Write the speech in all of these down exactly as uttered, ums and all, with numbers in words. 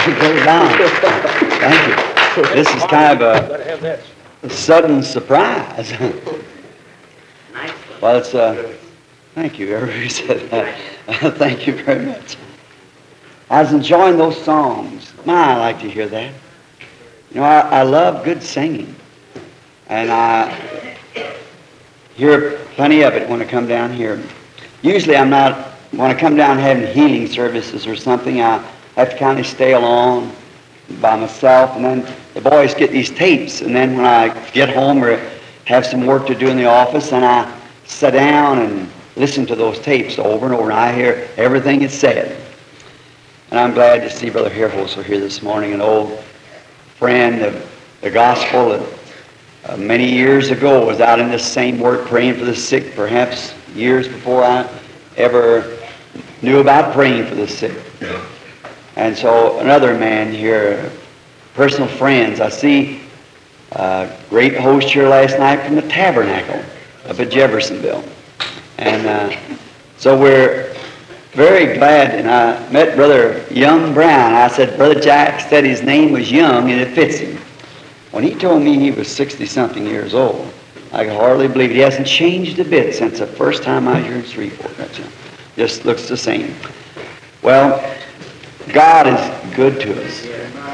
Brother Don, thank you. This is kind of a, a sudden surprise. Well, it's, uh, thank you. Everybody said that. Uh, thank you very much. I was enjoying those songs. My, I like to hear that. You know, I, I love good singing. And I hear plenty of it when I come down here. Usually I'm not, when I come down having healing services or something, I have to kind of stay alone by myself. And then the boys get these tapes. And then when I get home or have some work to do in the office, and I sit down and listen to those tapes over and over. And I hear everything that's said. And I'm glad to see Brother Hairholzer here this morning, an old friend of the gospel that uh, many years ago was out in this same work praying for the sick, perhaps years before I ever knew about praying for the sick. And so another man here, personal friends. I see a great host here last night from the Tabernacle up at Jeffersonville. And uh, so we're very glad, and I met Brother Young Brown. I said, Brother Jack said his name was Young, and it fits him. When he told me he was sixty-something years old, I could hardly believe it. He hasn't changed a bit since the first time I was here in Shreveport. That's it. Just looks the same. Well, God is good to us.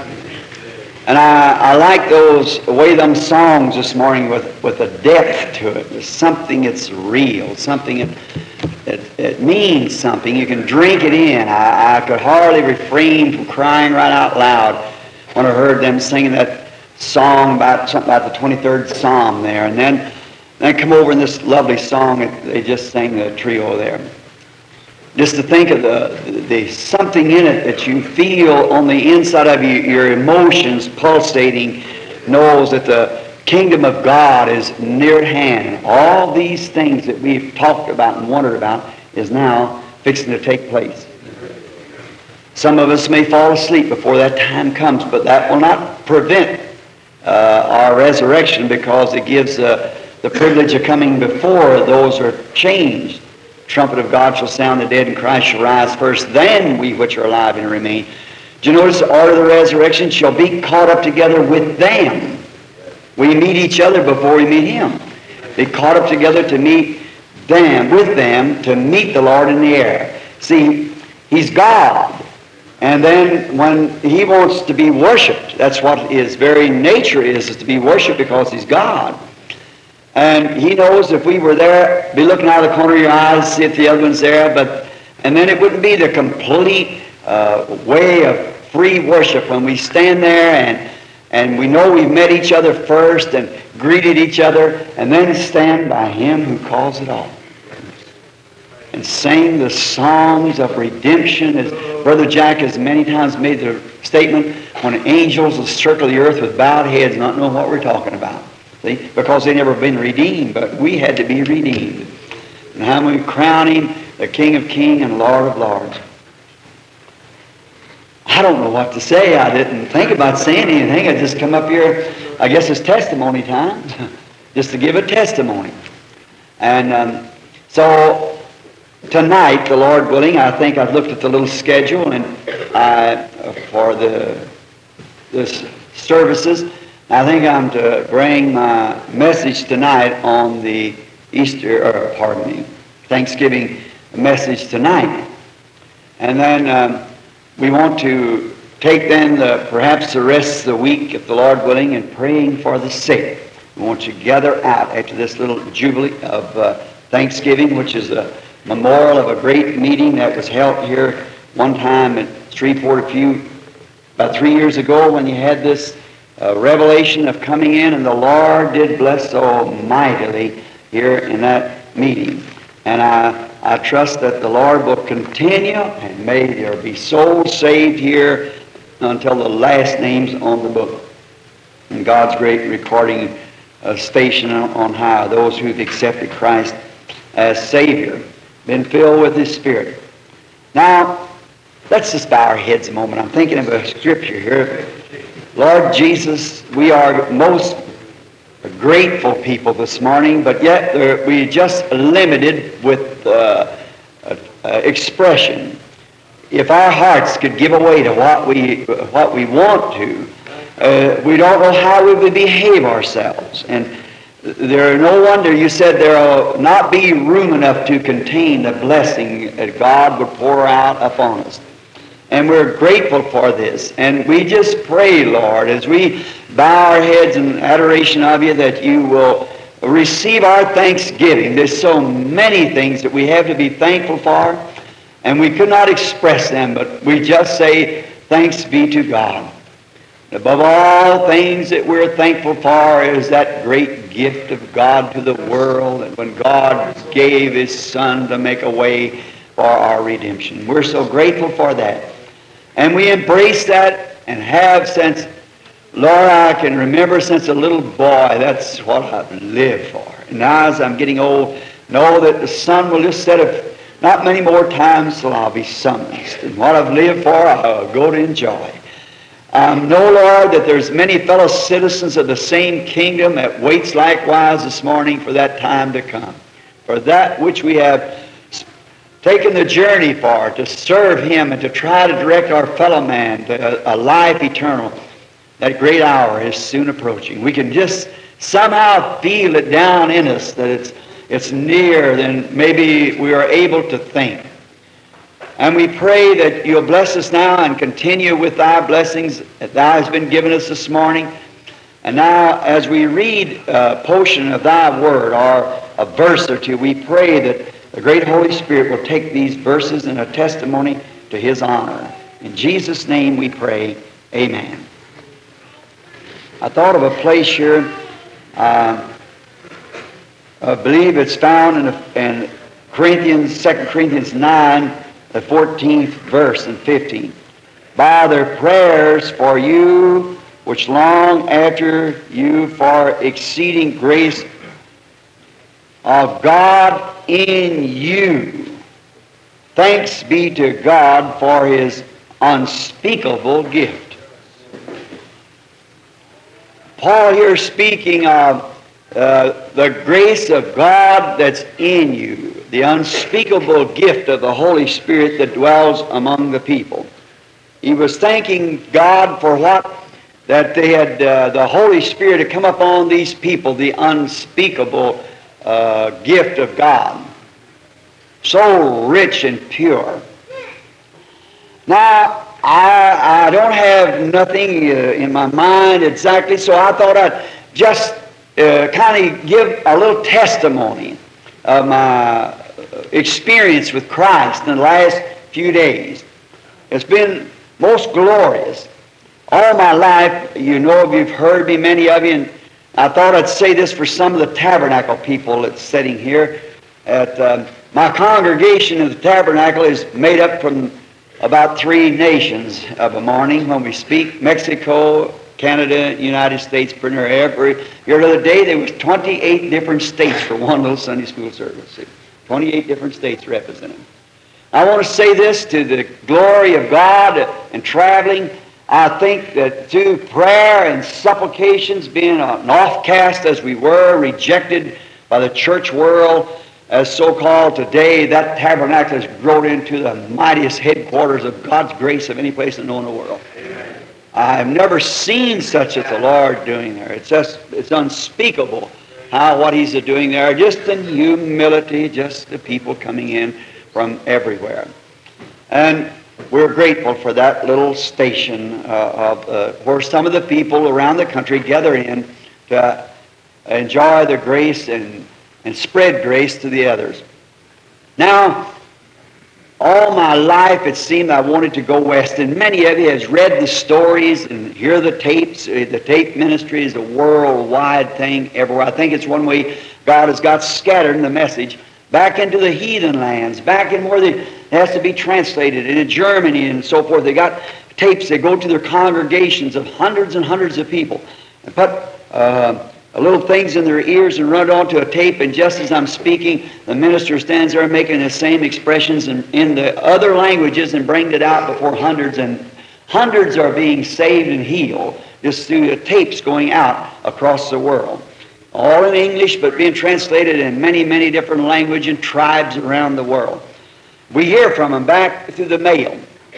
And I, I like those, the way them songs this morning with, with a depth to it. There's something that's real, something that, that, that means something. You can drink it in. I, I could hardly refrain from crying right out loud when I heard them singing that song about something about the twenty-third Psalm there. And then, then come over in this lovely song that they just sang, the trio there. Just to think of the, the, the something in it that you feel on the inside of you, your emotions pulsating, knows that the kingdom of God is near at hand. All these things that we've talked about and wondered about is now fixing to take place. Some of us may fall asleep before that time comes, but that will not prevent uh, our resurrection, because it gives uh, the privilege of coming before those who are changed. Trumpet of God shall sound, the dead in Christ shall rise first, then we which are alive and remain. Do you notice the order of the resurrection shall be caught up together with them? We meet each other before we meet Him. Be caught up together to meet them, with them, to meet the Lord in the air. See, He's God. And then when He wants to be worshipped, that's what His very nature is, is to be worshipped, because He's God. And He knows if we were there, be looking out of the corner of your eyes, see if the other one's there, but and then it wouldn't be the complete uh, way of free worship when we stand there and and we know we've met each other first and greeted each other, and then stand by Him who calls it all and sing the songs of redemption. As Brother Jack has many times made the statement, when angels will circle the earth with bowed heads, not knowing what we're talking about. See? Because they've never been redeemed, but we had to be redeemed. And how we crown Him the King of Kings and Lord of Lords. I don't know what to say. I didn't think about saying anything. I just come up here, I guess it's testimony time, just to give a testimony. And um, so tonight, the Lord willing, I think I've looked at the little schedule and I, for the, the services. I think I'm to bring my message tonight on the Easter, or pardon me, Thanksgiving message tonight. And then um, we want to take then the, perhaps the rest of the week, if the Lord willing, in praying for the sick. We want to gather out after this little jubilee of uh, Thanksgiving, which is a memorial of a great meeting that was held here one time at Shreveport a few, about three years ago, when you had this uh, revelation of coming in, and the Lord did bless so mightily here in that meeting. And I, I trust that the Lord will continue, and may there be souls saved here until the last names on the book. And God's great recording uh, station on high, those who've accepted Christ as Savior, been filled with His Spirit. Now, let's just bow our heads a moment. I'm thinking of a scripture here. Lord Jesus, we are most grateful people this morning, but yet we're just limited with uh, uh, expression. if our hearts could give away to what we what we want to, uh, we don't know how we would behave ourselves. And there, no wonder you said there will not be room enough to contain the blessing that God would pour out upon us. And we're grateful for this. And we just pray, Lord, as we bow our heads in adoration of you, that you will receive our thanksgiving. There's so many things that we have to be thankful for, and we could not express them, but we just say, thanks be to God. Above all things that we're thankful for is that great gift of God to the world, and when God gave His Son to make a way for our redemption. We're so grateful for that. And we embrace that and have since, Lord, I can remember since a little boy, that's what I've lived for. And now as I'm getting old, know that the sun will just set up not many more times till I'll be summoned. And what I've lived for, I'll go to enjoy. Um, know, Lord, that there's many fellow citizens of the same kingdom that waits likewise this morning for that time to come. For that which we have taken the journey for, to serve Him and to try to direct our fellow man to a, a life eternal. That great hour is soon approaching. We can just somehow feel it down in us that it's, it's nearer than maybe we are able to think. And we pray that you'll bless us now and continue with thy blessings that thou hast been given us this morning. And now as we read a portion of thy word or a verse or two, we pray that the great Holy Spirit will take these verses and a testimony to His honor. In Jesus' name we pray, amen. I thought of a place here, uh, I believe it's found in, in Corinthians, Second Corinthians nine, the fourteenth verse and fifteenth. By their prayers for you, which long after you for exceeding grace of God in you. Thanks be to God for His unspeakable gift. Paul here speaking of uh, the grace of God that's in you, the unspeakable gift of the Holy Spirit that dwells among the people. He was thanking God for what? That they had, uh, the Holy Spirit had come upon these people, the unspeakable uh, gift of God. So rich and pure. Now, I, I don't have nothing uh, in my mind exactly, so I thought I'd just uh, kind of give a little testimony of my experience with Christ in the last few days. It's been most glorious. All my life, you know, you've heard me, many of you, and I thought I'd say this for some of the tabernacle people that's sitting here. At uh, my congregation of the tabernacle is made up from about three nations of a morning when we speak: Mexico, Canada, United States, pretty near every. Here the other day there was twenty-eight different states for one little Sunday school service. twenty-eight different states represented. I want to say this to the glory of God and traveling. I think that through prayer and supplications, being an offcast as we were, rejected by the church world, as so-called today, that tabernacle has grown into the mightiest headquarters of God's grace of any place in the known world. Amen. I've never seen such as the Lord doing there. It's just, it's unspeakable how what He's doing there, just in humility, just the people coming in from everywhere. And we're grateful for that little station uh, of uh, where some of the people around the country gather in to enjoy the grace and, and spread grace to the others. Now, all my life it seemed I wanted to go west, and many of you has read the stories and hear the tapes. The tape ministry is a worldwide thing everywhere. I think it's one way God has got scattered in the message back into the heathen lands, back in where they, it has to be translated, and in Germany and so forth. They got tapes. They go to their congregations of hundreds and hundreds of people and put uh, little things in their ears and run it onto a tape, and just as I'm speaking, the minister stands there making the same expressions in, in the other languages and brings it out before hundreds, and hundreds are being saved and healed just through the tapes going out across the world. All in English, but being translated in many, many different languages and tribes around the world. We hear from them back through the mail.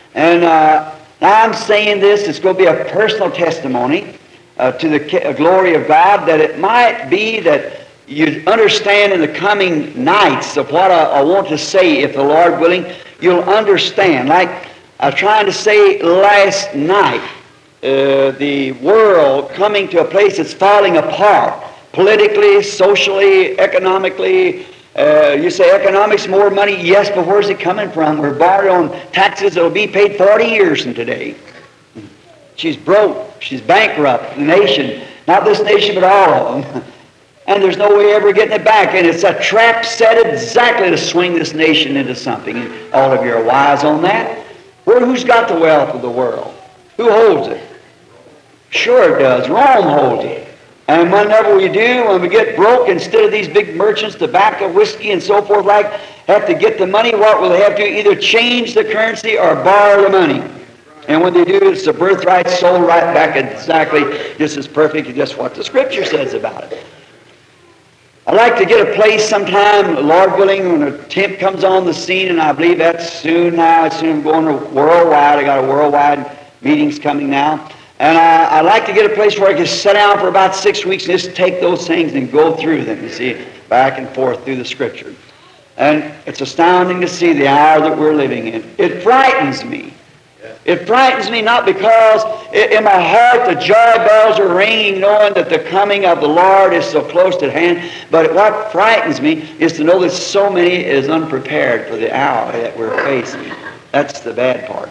And uh, now I'm saying this, it's going to be a personal testimony uh, to the glory of God, that it might be that you understand in the coming nights of what I, I want to say, if the Lord willing, you'll understand. Like I was trying to say last night, uh, the world coming to a place that's falling apart, politically, socially, economically. Uh, you say economics, more money, yes, but where's it coming from? We're borrowing on taxes that will be paid forty years from today. She's broke. She's bankrupt. The nation, not this nation, but all of them. And there's no way ever getting it back. And it's a trap set exactly to swing this nation into something. And all of you are wise on that. Where, who's got the wealth of the world? Who holds it? Sure it does. Rome holds it. And whenever we do, when we get broke, instead of these big merchants, tobacco, whiskey, and so forth, like, have to get the money, what will they have to do? Either change the currency or borrow the money. And when they do, it's the birthright sold right back exactly just as perfect as just what the Scripture says about it. I'd like to get a place sometime, Lord willing, when a temp comes on the scene, and I believe that's soon now. It's soon going to worldwide. I got a worldwide meetings coming now. And I, I'd like to get a place where I can sit down for about six weeks and just take those things and go through them, you see, back and forth through the Scripture. And it's astounding to see the hour that we're living in. It frightens me. It frightens me not because in my heart the joy bells are ringing, knowing that the coming of the Lord is so close at hand, but what frightens me is to know that so many is unprepared for the hour that we're facing. That's the bad part.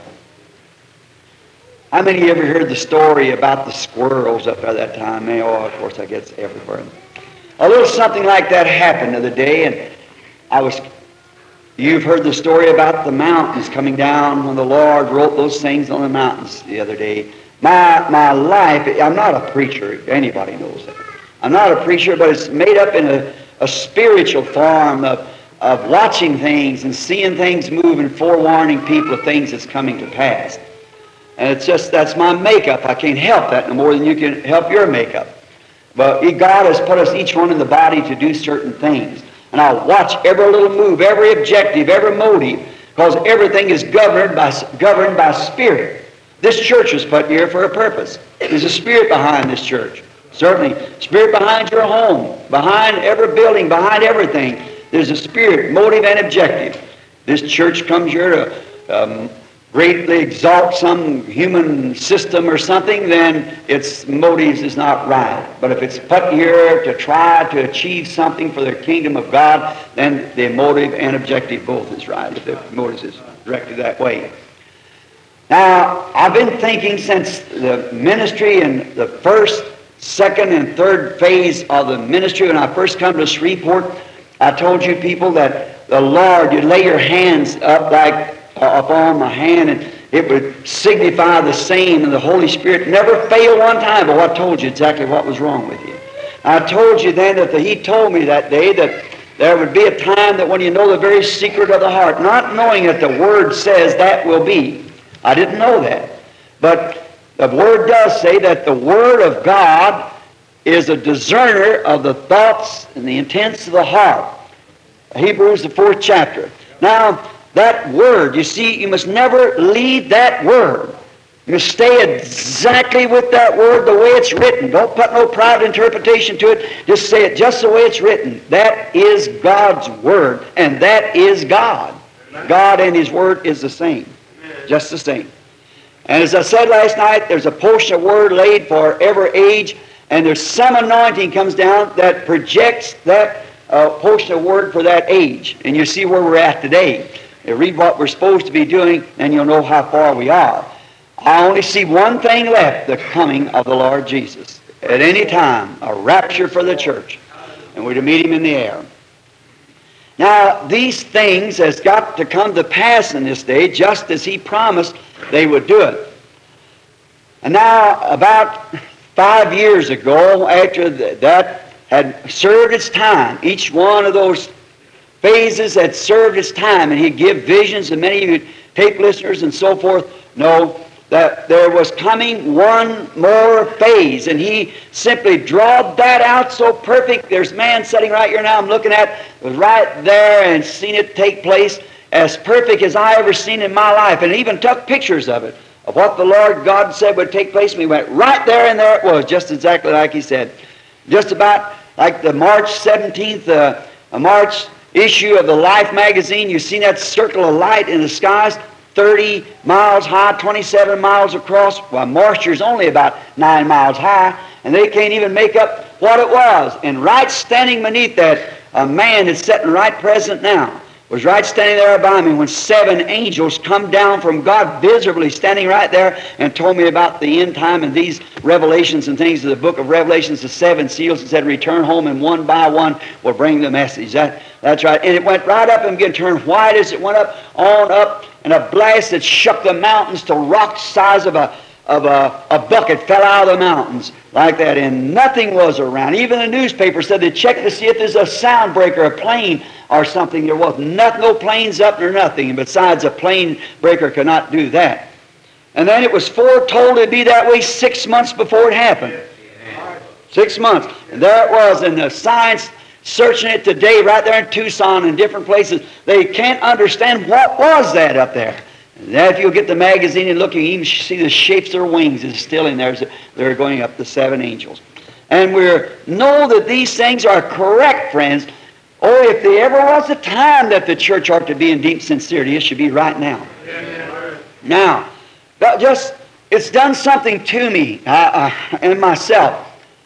How many of you ever heard the story about the squirrels up at that time? Oh, of course, I guess everywhere. A little something like that happened the other day, and I was... You've heard the story about the mountains coming down when the Lord wrote those things on the mountains the other day. My, my life, I'm not a preacher. Anybody knows that. I'm not a preacher, but it's made up in a, a spiritual form of, of watching things and seeing things move and forewarning people of things that's coming to pass. And it's just, that's my makeup. I can't help that no more than you can help your makeup. But God has put us each one in the body to do certain things. And I'll watch every little move, every objective, every motive, because everything is governed by, governed by Spirit. This church was put here for a purpose. There's a Spirit behind this church. Certainly, Spirit behind your home, behind every building, behind everything. There's a Spirit, motive, and objective. This church comes here to um, greatly exalt some human system or something, then its motives is not right. But if it's put here to try to achieve something for the kingdom of God, then the motive and objective both is right, if the motive is directed that way. Now, I've been thinking since the ministry in the first, second, and third phase of the ministry, when I first come to Shreveport, I told you people that the Lord, you lay your hands up like upon my hand, and it would signify the same, and the Holy Spirit never failed one time. But what I told you exactly what was wrong with you. I told you then that the, He told me that day that there would be a time that when you know the very secret of the heart, not knowing that the Word says that will be. I didn't know that. But the Word does say that the Word of God is a discerner of the thoughts and the intents of the heart. Hebrews, the fourth chapter. Now, that Word, you see, you must never leave that Word. You must stay exactly with that Word the way it's written. Don't put no private interpretation to it. Just say it just the way it's written. That is God's Word, and that is God. God and His Word is the same. Just the same. And as I said last night, there's a portion of Word laid for every age, and there's some anointing comes down that projects that uh, portion of Word for that age. And you see where we're at today. You read what we're supposed to be doing, and you'll know how far we are. I only see one thing left, the coming of the Lord Jesus. At any time, a rapture for the church. And we're to meet Him in the air. Now, these things has got to come to pass in this day, just as He promised they would do it. And now, about five years ago, after that had served its time, each one of those phases had served its time, and He'd give visions, and many of you tape listeners and so forth know that there was coming one more phase, and He simply drawed that out so perfect. There's man sitting right here now I'm looking at, was right there and seen it take place. as perfect as I ever seen in my life, and even took pictures of it, of what the Lord God said would take place. And we went right there, and there it was, just exactly like He said. Just about like the March seventeenth, uh, a March issue of the Life magazine, you seen that circle of light in the skies, thirty miles high, twenty-seven miles across. Well, moisture's only about nine miles high, and they can't even make up what it was. And right standing beneath that, a man that's sitting right present now, was right standing there by me when seven angels come down from God visibly standing right there and told me about the end time and these revelations and things of the book of Revelations, the seven seals, and said, return home and one by one will bring the message. That, that's right. And it went right up and began to turn white as it went up, on up, and a blast that shook the mountains to rock size of a of a, a bucket fell out of the mountains like that, and nothing was around. Even the newspaper said they checked to see if there's a sound breaker, a plane or something. There was nothing, no planes up nor nothing. And besides, a plane breaker could not do that. And then it was foretold to be that way six months before it happened. Six months. And there it was, and the science searching it today right there in Tucson and different places. They can't understand what was that up there. And then if you'll get the magazine and look, you even see the shapes of their wings is still in there. They're going up the seven angels. And we know that these things are correct, friends. Oh, if there ever was a time that the church ought to be in deep sincerity, it should be right now. Now, that just, it's done something to me uh, uh, and myself.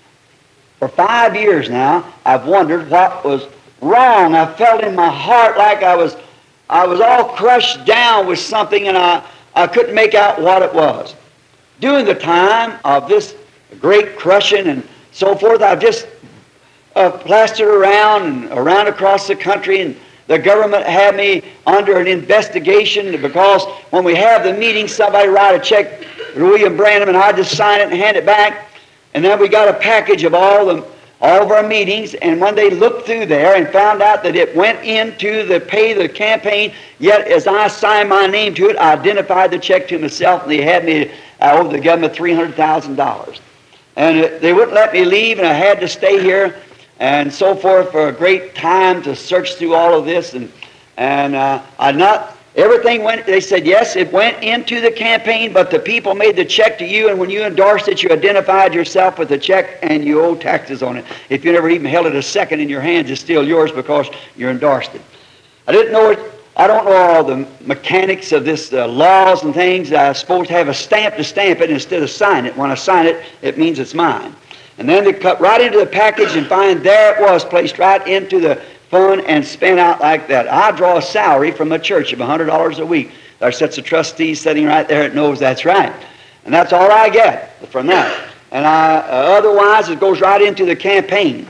For five years now, I've wondered what was wrong. I felt in my heart like I was I was all crushed down with something, and I, I couldn't make out what it was. During the time of this great crushing and so forth, I've just uh, plastered around and around across the country, and the government had me under an investigation because when we have the meeting, somebody write a check to William Branham, and I just sign it and hand it back. And then we got a package of all the all of our meetings, and when they looked through there and found out that it went into the pay the campaign, yet as I signed my name to it, I identified the check to myself, and they had me I owed the government three hundred thousand dollars. And it, they wouldn't let me leave, and I had to stay here and so forth for a great time to search through all of this. And and uh, I not everything went. They said yes, it went into the campaign, but the people made the check to you, and when you endorsed it, you identified yourself with the check, and you owe taxes on it. If you never even held it a second in your hands, it's still yours because you endorsed it. I didn't know it. I don't know all the mechanics of this uh, laws and things. I'm supposed to have a stamp to stamp it instead of sign it. When I sign it, it means it's mine. And then they cut right into the package and find there it was, placed right into the fund and spent out like that. I draw a salary from a church of one hundred dollars a week. There sets of trustees sitting right there that knows that's right. And that's all I get from that. And I, uh, otherwise, it goes right into the campaign.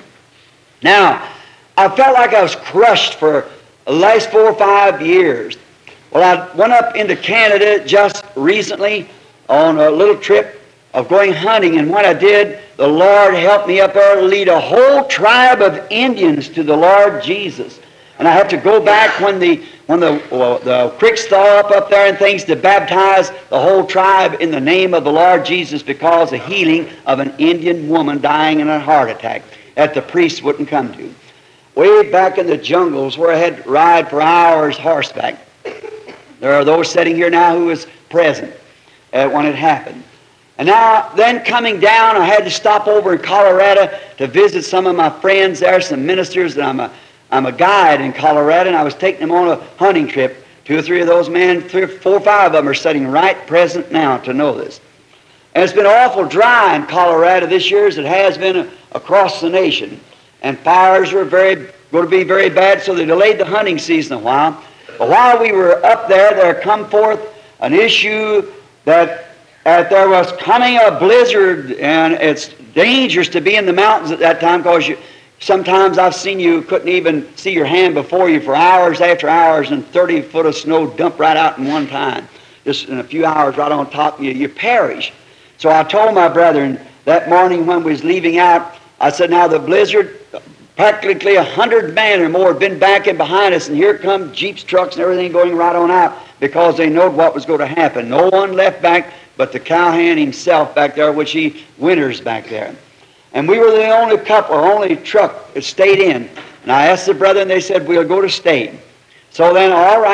Now, I felt like I was crushed for the last four or five years. Well, I went up into Canada just recently on a little trip of going hunting, and when I did, the Lord helped me up there to lead a whole tribe of Indians to the Lord Jesus. And I had to go back when the when the well, the creeks thaw up up there and things to baptize the whole tribe in the name of the Lord Jesus because of healing of an Indian woman dying in a heart attack that the priest wouldn't come to. Way back in the jungles where I had to ride for hours horseback. There are those sitting here now who was present uh, when it happened. And now, then coming down, I had to stop over in Colorado to visit some of my friends there, some ministers, and I'm a, I'm a guide in Colorado, and I was taking them on a hunting trip. Two or three of those men, three, four or five of them are sitting right present now to know this. And it's been awful dry in Colorado this year as it has been across the nation. And fires are very going to be very bad, so they delayed the hunting season a while. But while we were up there, there come forth an issue that that there was coming a blizzard, and it's dangerous to be in the mountains at that time because you, sometimes I've seen you couldn't even see your hand before you for hours after hours, and thirty foot of snow dump right out in one time. Just in a few hours right on top of you, you perish. So I told my brethren that morning when we was leaving out, I said, now the blizzard, practically a hundred men or more had been backing behind us, and here come jeeps, trucks, and everything going right on out because they knowed what was going to happen. No one left back but the cowhand himself back there, which he winters back there. And we were the only couple, or only truck that stayed in. And I asked the brethren, and they said, we'll go to stay. So then, all right,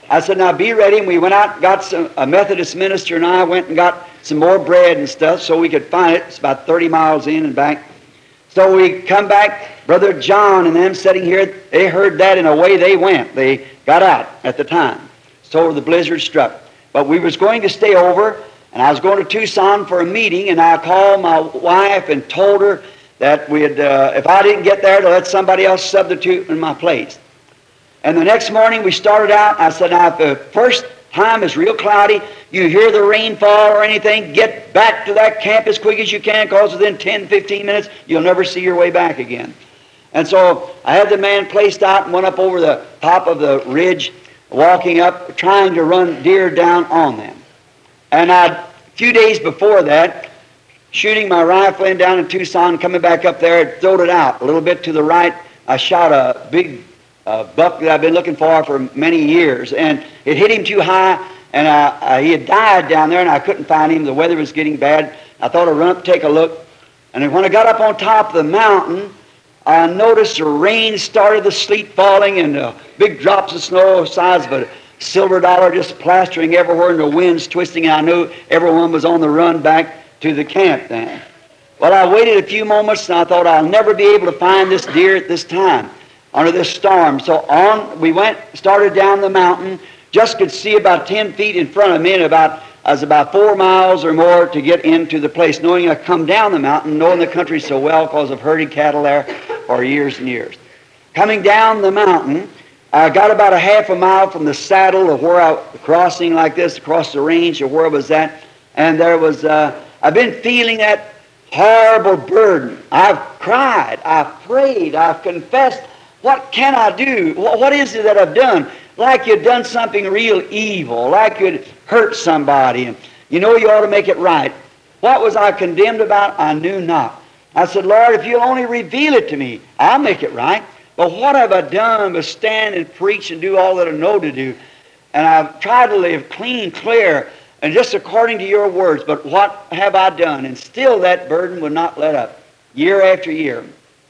I said, now be ready. And we went out and got some, a Methodist minister and I went and got some more bread and stuff so we could find it. It's about thirty miles in and back. So we come back, Brother John and them sitting here, they heard that and away they went. They got out at the time. So the blizzard struck. But we was going to stay over, and I was going to Tucson for a meeting, and I called my wife and told her that we'd, uh, if I didn't get there, to let somebody else substitute in my place. And the next morning we started out. I said, now if the first time is real cloudy, you hear the rainfall or anything, get back to that camp as quick as you can, because within ten, fifteen minutes, you'll never see your way back again. And so I had the man placed out and went up over the top of the ridge, walking up, trying to run deer down on them. And I, a few days before that, shooting my rifle in down in Tucson, coming back up there, throwed it out a little bit to the right. I shot a big uh, buck that I've been looking for for many years, and it hit him too high, and uh, uh, he had died down there, and I couldn't find him. The weather was getting bad. I thought I'd run up and take a look. And when I got up on top of the mountain, I noticed the rain started, the sleet falling, and uh, big drops of snow the size of a silver dollar just plastering everywhere, and the winds twisting, and I knew everyone was on the run back to the camp then. Well, I waited a few moments, and I thought I'll never be able to find this deer at this time under this storm. So on we went, started down the mountain, just could see about ten feet in front of me, and about I was about four miles or more to get into the place, knowing I come down the mountain, knowing the country so well because I've herded cattle there for years and years. Coming down the mountain, I got about a half a mile from the saddle of where I was crossing like this, across the range of where I was at, and there was, uh, I've been feeling that horrible burden. I've cried, I've prayed, I've confessed. What can I do? What is it that I've done? Like you'd done something real evil, like you'd hurt somebody, and you know you ought to make it right. What was I condemned about? I knew not. I said, Lord, if you'll only reveal it to me, I'll make it right. But what have I done but stand and preach and do all that I know to do? And I've tried to live clean, clear, and just according to your words. But what have I done? And still that burden would not let up, year after year.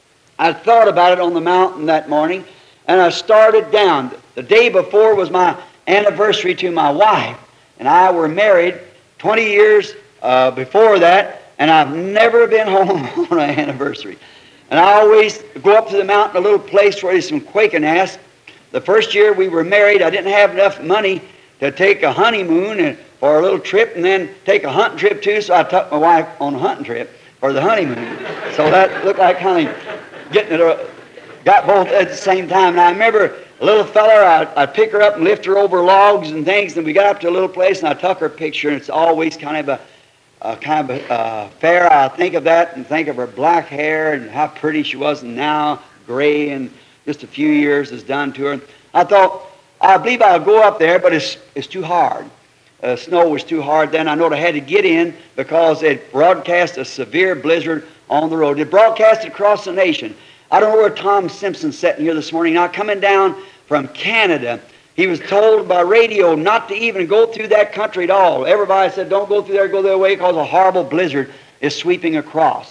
I thought about it on the mountain that morning, and I started down. The day before was my anniversary to my wife, and I were married twenty years uh, before that, and I've never been home on an anniversary. And I always go up to the mountain, a little place where there's some quaking ass. The first year we were married, I didn't have enough money to take a honeymoon and, for a little trip, and then take a hunting trip too, so I took my wife on a hunting trip for the honeymoon. So that looked like kind of getting it, uh, got both at the same time. And I remember a little feller, I'd, I'd pick her up and lift her over logs and things, and we got up to a little place, and I took her picture, and it's always kind of a Uh, kind of uh, fair. I think of that and think of her black hair and how pretty she was, and now gray, and just a few years is done to her. I thought, I believe I'll go up there, but it's it's too hard. Uh, snow was too hard then. I know I had to get in because it broadcast a severe blizzard on the road. It broadcast across the nation. I don't know where Tom Simpson's sitting here this morning. Now coming down from Canada, he was told by radio not to even go through that country at all. Everybody said, don't go through there, go their way, because a horrible blizzard is sweeping across.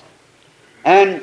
And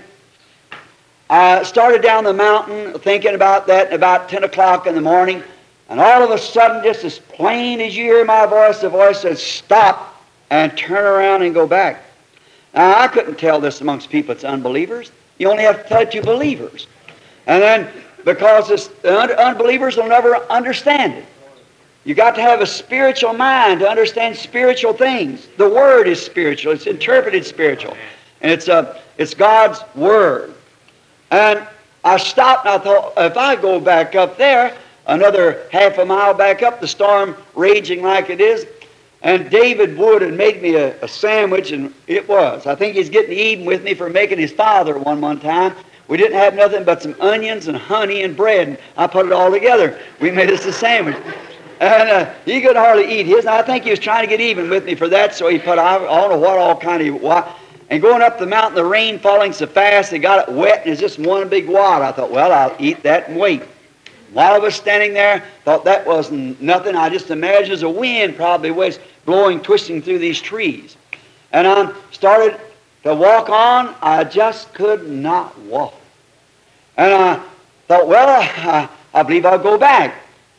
I started down the mountain thinking about that at about ten o'clock in the morning, and all of a sudden, just as plain as you hear my voice, the voice says, stop and turn around and go back. Now, I couldn't tell this amongst people, it's unbelievers. You only have to tell it to believers. And then, because this, the un- unbelievers will never understand it. You got to have a spiritual mind to understand spiritual things. The Word is spiritual. It's interpreted spiritual. And it's, uh, it's God's Word. And I stopped and I thought, if I go back up there, another half a mile back up, the storm raging like it is, and David Wood had made me a, a sandwich, and it was. I think he's getting even with me for making his father one one time. We didn't have nothing but some onions and honey and bread, and I put it all together. We made us a sandwich. And uh, he could hardly eat his, and I think he was trying to get even with me for that, so he put, I don't know what all kind of, what. And going up the mountain, the rain falling so fast, they got it wet, and it's just one big wad. I thought, well, I'll eat that and wait. While I was standing there, thought that wasn't nothing. I just imagined as a wind probably was blowing, twisting through these trees. And I started to walk on. I just could not walk. And I thought, well, I, I believe I'll go back.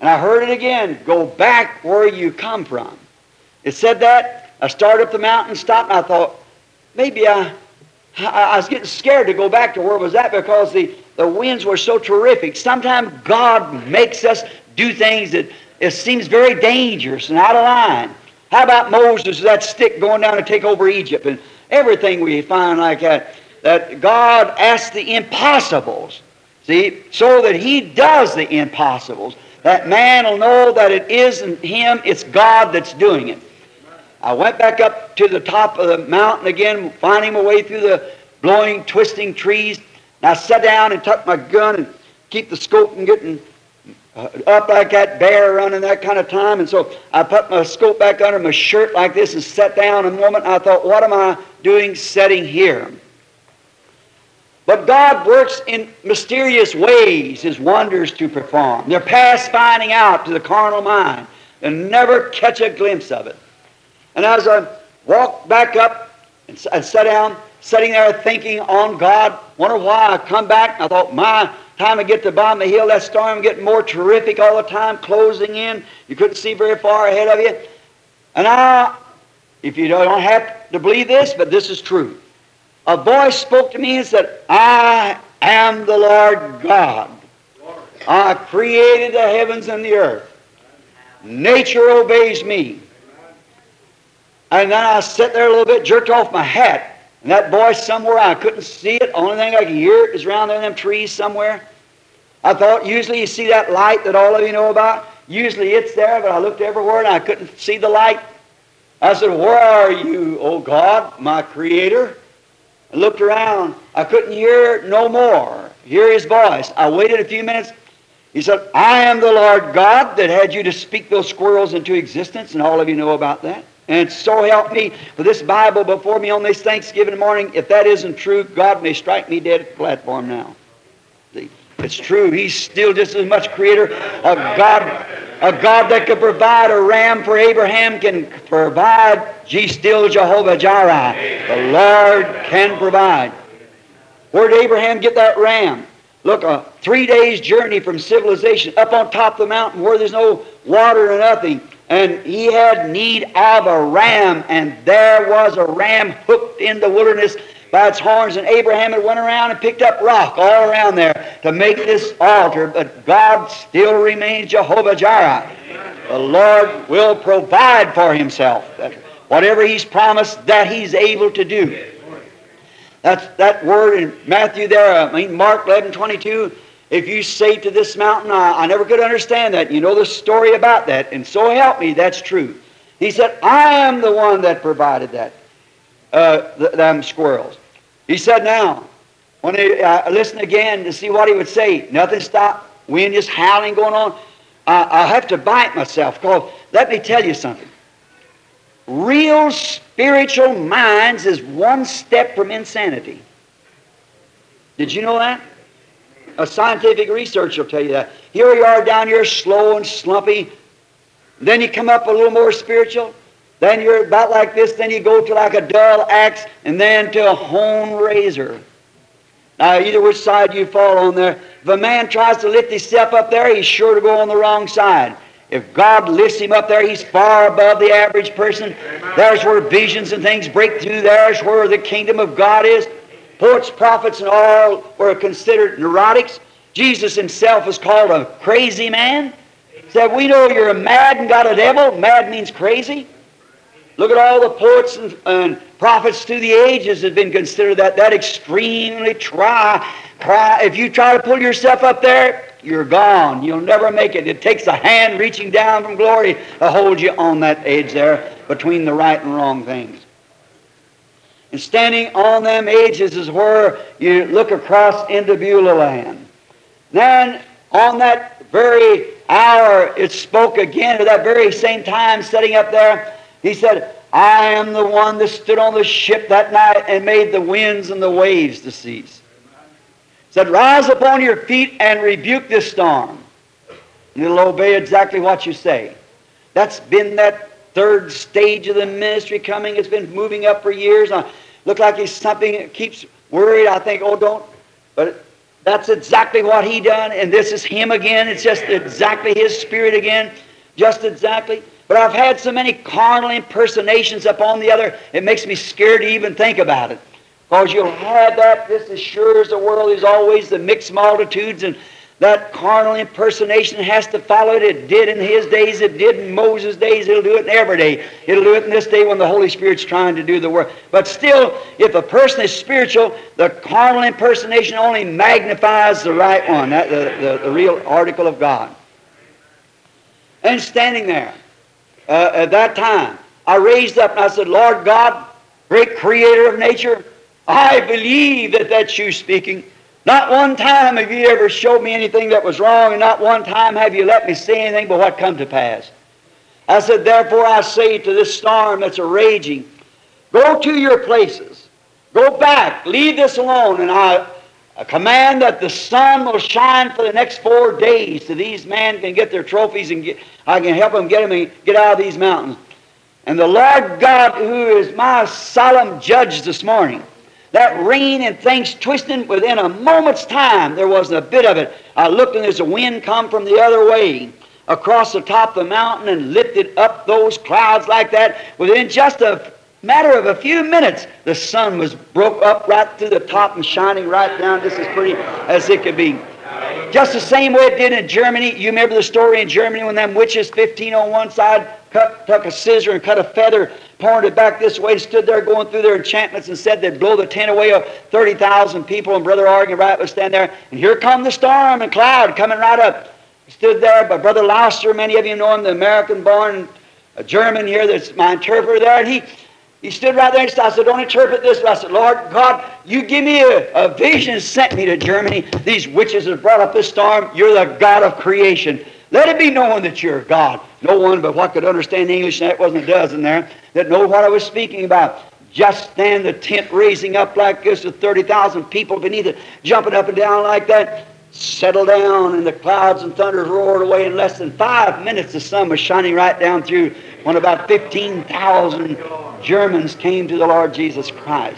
And I heard it again, go back where you come from. It said that. I started up the mountain, stopped, and I thought, maybe I, I, I was getting scared to go back to where it was at because the, the winds were so terrific. Sometimes God makes us do things that it seems very dangerous and out of line. How about Moses, that stick going down to take over Egypt, and everything we find like that, that God asks the impossibles, see, so that He does the impossibles, that man will know that it isn't him, it's God that's doing it. I went back up to the top of the mountain again, finding my way through the blowing, twisting trees, and I sat down and tucked my gun and keep the scope and getting Uh, up like that, bear running that kind of time. And so I put my scope back under my shirt like this and sat down a moment. And I thought, what am I doing sitting here? But God works in mysterious ways, His wonders to perform. They're past finding out to the carnal mind and never catch a glimpse of it. And as I walked back up and I sat down, sitting there thinking on God, wonder why I come back. And I thought, my time I get to the bottom of the hill, that storm getting more terrific all the time, closing in. You couldn't see very far ahead of you. And I, if you don't have to believe this, but this is true. A voice spoke to me and said, I am the Lord God. I created the heavens and the earth. Nature obeys me. And then I sat there a little bit, jerked off my hat. And that voice somewhere, I couldn't see it. Only thing I could hear is around there in them trees somewhere. I thought, usually you see that light that all of you know about. Usually it's there, but I looked everywhere and I couldn't see the light. I said, where are you, O God, my Creator? I looked around. I couldn't hear no more. Hear His voice. I waited a few minutes. He said, I am the Lord God that had you to speak those squirrels into existence, and all of you know about that. And so help me, with this Bible before me on this Thanksgiving morning, if that isn't true, God may strike me dead at the platform now. See, it's true. He's still just as much Creator. A God, a God that could provide a ram for Abraham can provide. He's still Jehovah Jireh. The Lord can provide. Where did Abraham get that ram? Look, a three days journey from civilization up on top of the mountain where there's no water or nothing. And he had need of a ram, and there was a ram hooked in the wilderness by its horns, and Abraham had went around and picked up rock all around there to make this altar, but God still remains Jehovah Jireh. The Lord will provide for Himself. Whatever He's promised, that He's able to do. That's that word in Matthew there, I mean Mark eleven twenty-two. If you say to this mountain, I, I never could understand that. You know the story about that. And so help me, that's true. He said, I am the one that provided that, uh, th them squirrels. He said, now, when I uh, listened again to see what he would say, nothing stopped, wind just howling going on. Uh, I'll have to bite myself, because let me tell you something. Real spiritual minds is one step from insanity. Did you know that? A scientific research will tell you that. Here you are down here slow and slumpy. Then you come up a little more spiritual. Then you're about like this. Then you go to like a dull axe, and then to a honed razor. Now, either which side you fall on there. If a man tries to lift himself up there, he's sure to go on the wrong side. If God lifts him up there, he's far above the average person. There's where visions and things break through. There's where the kingdom of God is. Poets, prophets, and all were considered neurotics. Jesus Himself was called a crazy man. He said, we know you're mad and got a devil. Mad means crazy. Look at all the poets and, and prophets through the ages have been considered that, that extremely try, try. If you try to pull yourself up there, you're gone. You'll never make it. It takes a hand reaching down from glory to hold you on that edge there between the right and wrong things. And standing on them edges is where you look across into Beulah land. Then on that very hour it spoke again at that very same time, setting up there. He said, I am the one that stood on the ship that night and made the winds and the waves to cease. He said, rise upon your feet and rebuke this storm. And it'll obey exactly what you say. That's been that third stage of the ministry coming. It's been moving up for years. I look like it's something that keeps worried. I think, oh, don't. But That's exactly what he done, and this is him again. It's just exactly his spirit again, just exactly. But I've had so many carnal impersonations upon the other, it makes me scared to even think about it. Because you'll have that just as sure as the world is always the mixed multitudes, and that carnal impersonation has to follow it. It did in his days, it did in Moses' days, it'll do it in every day. It'll do it in this day when the Holy Spirit's trying to do the work. But still, if a person is spiritual, the carnal impersonation only magnifies the right one, that, the, the, the real article of God. And standing there, uh, at that time, I raised up and I said, Lord God, great creator of nature, I believe that that's you speaking. Not one time have you ever showed me anything that was wrong, and not one time have you let me see anything but what come to pass. I said, therefore I say to this storm that's a raging, go to your places. Go back. Leave this alone. And I, I command that the sun will shine for the next four days so these men can get their trophies and get, I can help them get them and get out of these mountains. And the Lord God, who is my solemn judge this morning, that rain and things twisting within a moment's time, there wasn't a bit of it. I looked and there's a wind come from the other way across the top of the mountain and lifted up those clouds like that. Within just a matter of a few minutes, the sun was broke up right through the top and shining right down just as pretty as it could be. Just the same way it did in Germany. You remember the story in Germany when them witches, fifteen on one side, cut, took a scissor and cut a feather, pointed it back this way, stood there going through their enchantments and said they'd blow the tent away of thirty thousand people, and Brother Argan right would stand there, and here come the storm and cloud coming right up. He stood there, but Brother Lauster, many of you know him, the American-born German here, that's my interpreter there, and he, he stood right there and said, I said, don't interpret this. But I said, Lord God, you give me a, a vision and sent me to Germany. These witches have brought up this storm. You're the God of creation. Let it be known that you're God. No one but what could understand English, and that wasn't a dozen there, that know what I was speaking about. Just stand the tent raising up like this with thirty thousand people beneath it, jumping up and down like that. Settle down, and the clouds and thunders roared away. In less than five minutes, the sun was shining right down through when about fifteen thousand Germans came to the Lord Jesus Christ.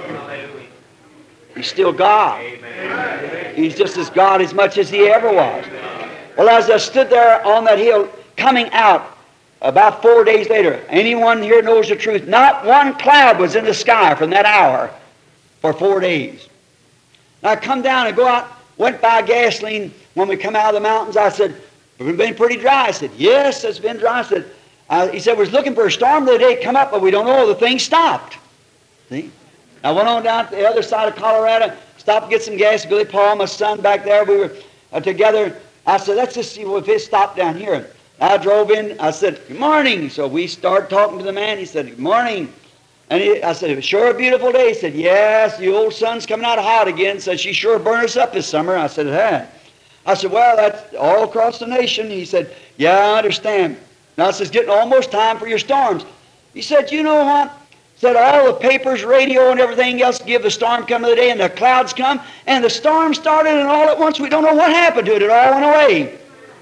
He's still God. He's just as God as much as He ever was. Well, as I stood there on that hill, coming out about four days later, anyone here knows the truth, not one cloud was in the sky from that hour for four days. Now I come down and go out, went by gasoline. When we come out of the mountains, I said, it's been pretty dry. I said, yes, it's been dry. I said, uh, he said, we was looking for a storm the other day, come up, but we don't know, the thing stopped. See? I went on down to the other side of Colorado, stopped to get some gas. Billy Paul, my son back there, we were uh, together. I said, let's just see if it stopped down here. I drove in. I said, good morning. So we started talking to the man. He said, good morning. And he, I said, it was sure a beautiful day. He said, yes, the old sun's coming out hot again. Said, she sure burned us up this summer. I said, it had. I said, well, that's all across the nation. He said, yeah, I understand. Now, it's getting almost time for your storms. He said, you know what? Said all the papers, radio, and everything else give the storm come of the day, and the clouds come, and the storm started, and all at once we don't know what happened to it. It all went away.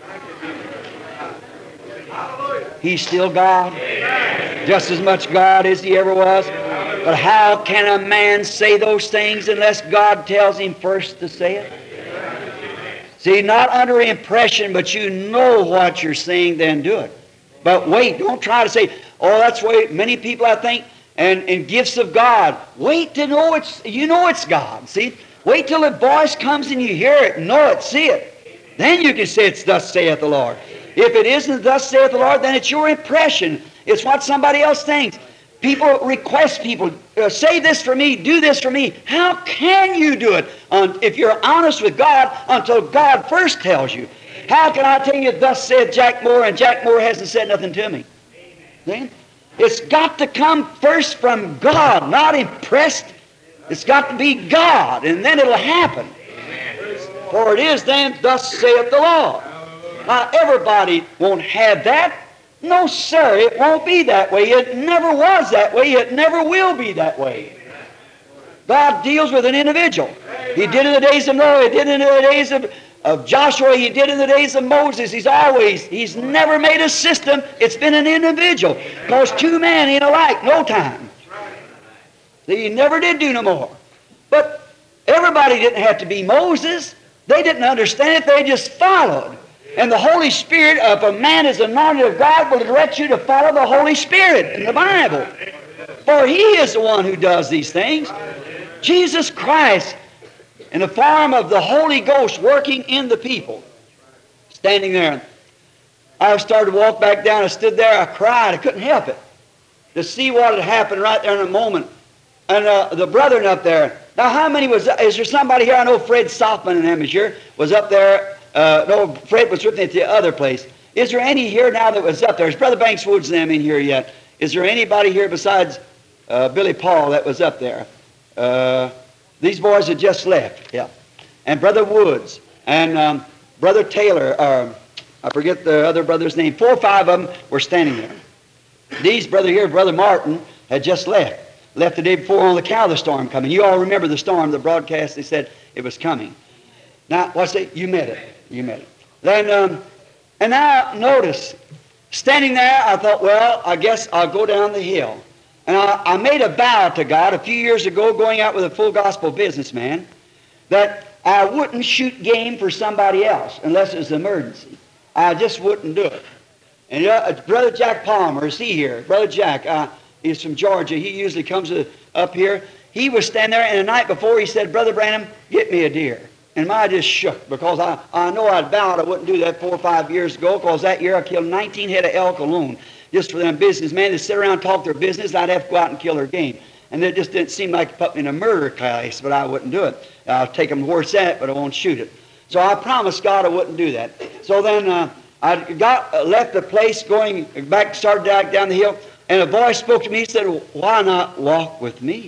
He's still God, just as much God as He ever was. But how can a man say those things unless God tells him first to say it? See, not under impression, but you know what you're saying, then do it. But wait, don't try to say, oh, that's the way many people, I think, And, and gifts of God. Wait to know it's, you know it's God. See? Wait till the voice comes and you hear it, know it, see it. Then you can say it's thus saith the Lord. If it isn't thus saith the Lord, then it's your impression. It's what somebody else thinks. People request people, uh, say this for me, do this for me. How can you do it um, if you're honest with God until God first tells you? How can I tell you thus saith Jack Moore and Jack Moore hasn't said nothing to me? See? It's got to come first from God, not impressed. It's got to be God, and then it'll happen. For it is then, thus saith the Lord. Now, everybody won't have that. No, sir, it won't be that way. It never was that way. It never will be that way. God deals with an individual. He did in the days of Noah. He did in the days of Of Joshua, He did in the days of Moses. He's always, He's never made a system. It's been an individual. Because two men ain't alike no time. He never did do no more. But Everybody didn't have to be Moses. They didn't understand it. They just followed. And the Holy Spirit, if a man is anointed of God, will direct you to follow the Holy Spirit in the Bible. For He is the one who does these things. Jesus Christ, in the form of the Holy Ghost working in the people, standing there. I started to walk back down. I stood there. I cried. I couldn't help it. To see what had happened right there in a moment. And uh, the brethren up there. Now, how many was, is there somebody here? I know Fred Softman and them is here, was up there. Uh, no, Fred was with me at the other place. Is there any here now that was up there? Is Brother Banks Woods and them in here yet? Is there anybody here besides uh, Billy Paul that was up there? Uh, these boys had just left, yeah. And Brother Woods and um, Brother Taylor, uh, I forget the other brother's name. Four or five of them were standing there. These brother here, Brother Martin, had just left. Left the day before on the account of the storm coming. You all remember the storm, the broadcast, they said it was coming. Now, what's it? You met it. You met it. Then, um, and now notice, standing there, I thought, well, I guess I'll go down the hill. And I, I made a vow to God a few years ago, going out with a full gospel businessman, that I wouldn't shoot game for somebody else unless it was an emergency. I just wouldn't do it. And uh, Brother Jack Palmer, is he here? Brother Jack, uh, he's from Georgia. He usually comes uh, up here. He was standing there, and the night before he said, Brother Branham, get me a deer. And my just shook, because I, I know I'd vowed I wouldn't do that four or five years ago, because that year I killed nineteen head of elk alone, just for them businessmen to sit around and talk their business, and I'd have to go out and kill their game. And it just didn't seem like it put me in a murder case, but I wouldn't do it. I'll take them where it's at, but I won't shoot it. So I promised God I wouldn't do that. So then uh, I got uh, left the place, going back, started back down the hill, and a voice spoke to me. He said, why not walk with me?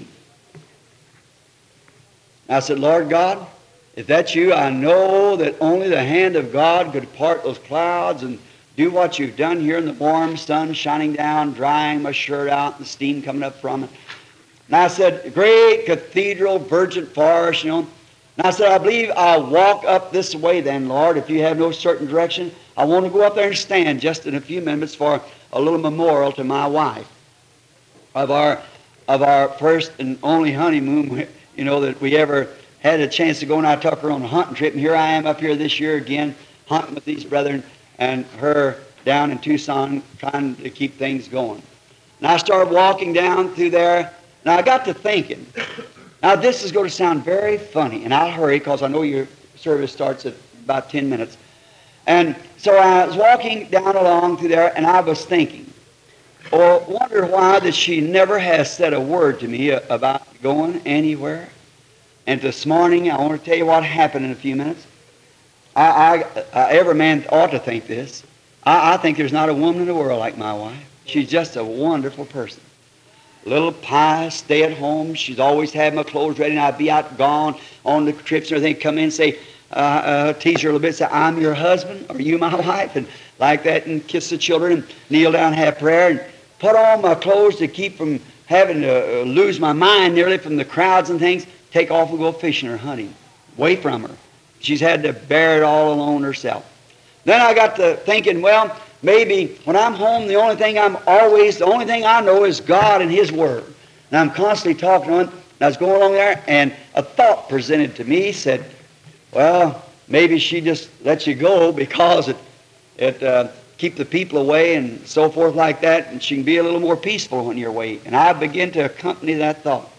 I said, Lord God, if that's you, I know that only the hand of God could part those clouds and do what you've done here in the warm sun shining down, drying my shirt out, and the steam coming up from it. And I said, great cathedral, virgin forest, you know. And I said, I believe I'll walk up this way then, Lord, if you have no certain direction. I want to go up there and stand just in a few minutes for a little memorial to my wife of our, of our first and only honeymoon, you know, that we ever had a chance to go, and I took her on a hunting trip. And here I am up here this year again, hunting with these brethren, and her down in Tucson trying to keep things going. And I started walking down through there, and I got to thinking, now this is going to sound very funny, and I'll hurry because I know your service starts at about ten minutes. And so I was walking down along through there, and I was thinking, or wonder why that she never has said a word to me about going anywhere. And this morning, I want to tell you what happened in a few minutes. I, I, I every man ought to think this. I, I think there's not a woman in the world like my wife. She's just a wonderful person. Little pious, stay at home. She's always had my clothes ready, and I'd be out gone on the trips and everything. Come in and say, uh, uh, tease her a little bit, say, I'm your husband. Are you my wife? And like that, and kiss the children, and kneel down and have prayer, and put on my clothes to keep from having to uh, lose my mind nearly from the crowds and things. Take off and go fishing or hunting, away from her. She's had to bear it all alone herself. Then I got to thinking, well, maybe when I'm home, the only thing I'm always, the only thing I know is God and His Word. And I'm constantly talking to Him. And I was going along there, and a thought presented to me, said, well, maybe she just lets you go because it, it uh, keep the people away and so forth like that, and she can be a little more peaceful when you're away. And I began to accompany that thought.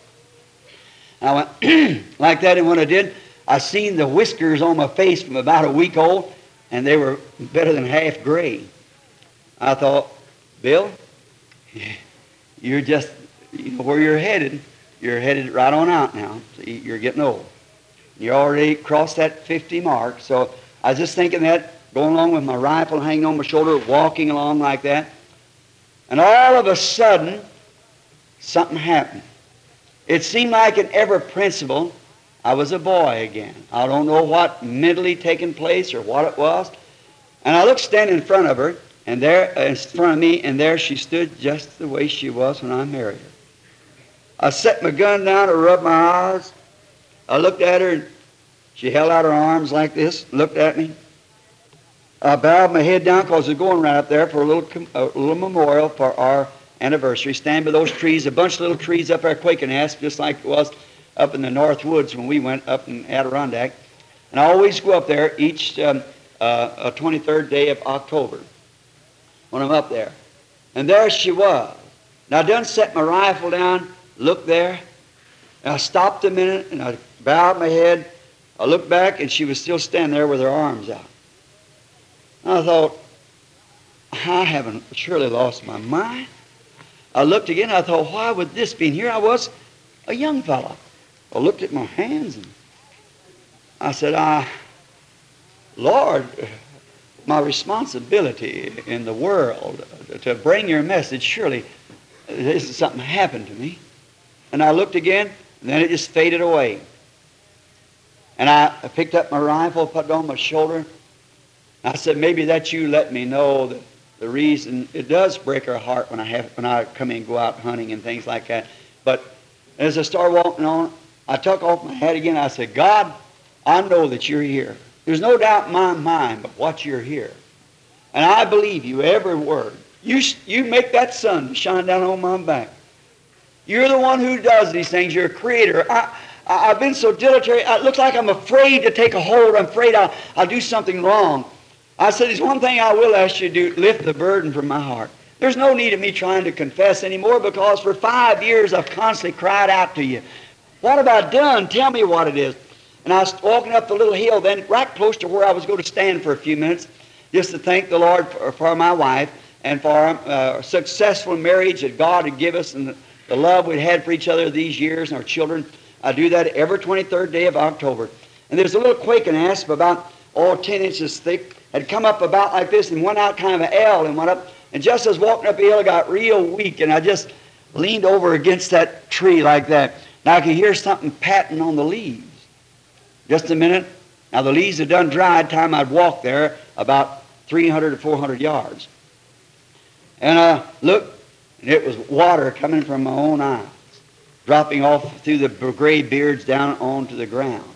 I went like that, and when I did, I seen the whiskers on my face from about a week old, and they were better than half gray. I thought, Bill, you're just, you know where you're headed. You're headed right on out now. So you're getting old. You already crossed that fifty mark. So I was just thinking that, going along with my rifle hanging on my shoulder, walking along like that. And all of a sudden, something happened. It seemed like in every principle, I was a boy again. I don't know what mentally taken place or what it was. And I looked standing in front of her, and there, in front of me, and there she stood just the way she was when I married her. I set my gun down to rub my eyes. I looked at her, and she held out her arms like this, looked at me. I bowed my head down because I was going right up there for a little, a little memorial for our anniversary. Stand by those trees, a bunch of little trees up there, Quaking Asp, just like it was up in the North Woods when we went up in Adirondack. And I always go up there each um, uh, twenty-third day of October when I'm up there. And there she was. And I done set my rifle down, looked there, and I stopped a minute, and I bowed my head. I looked back, and she was still standing there with her arms out. And I thought, I haven't surely lost my mind. I looked again, I thought, why would this be? And here I was, a young fellow. I looked at my hands, and I said, I, Lord, my responsibility in the world to bring your message, surely this is something happened to me. And I looked again, and then it just faded away. And I picked up my rifle, put it on my shoulder. I said, maybe that you let me know that the reason it does break her heart when I have when I come in and go out hunting and things like that. But as I started walking on, I took off my hat again. I said, God, I know that you're here. There's no doubt in my mind but what you're here. And I believe you, every word. You, you make that sun shine down on my back. You're the one who does these things. You're a creator. I, I, I've been so dilatory. It looks like I'm afraid to take a hold. I'm afraid I'll, I'll do something wrong. I said, there's one thing I will ask you to do, lift the burden from my heart. There's no need of me trying to confess anymore because for five years I've constantly cried out to you. What have I done? Tell me what it is. And I was walking up the little hill then, right close to where I was going to stand for a few minutes, just to thank the Lord for, for my wife and for our uh, successful marriage that God had given us and the, the love we'd had for each other these years and our children. I do that every twenty-third day of October. And there's a little quaking asp about, oh, ten inches thick, had come up about like this and went out kind of an L and went up. And just as walking up the hill, I got real weak, and I just leaned over against that tree like that. Now I could hear something patting on the leaves. Just a minute. Now the leaves had done dried time I'd walked there about three hundred to four hundred yards. And I looked, and it was water coming from my own eyes, dropping off through the gray beards down onto the ground.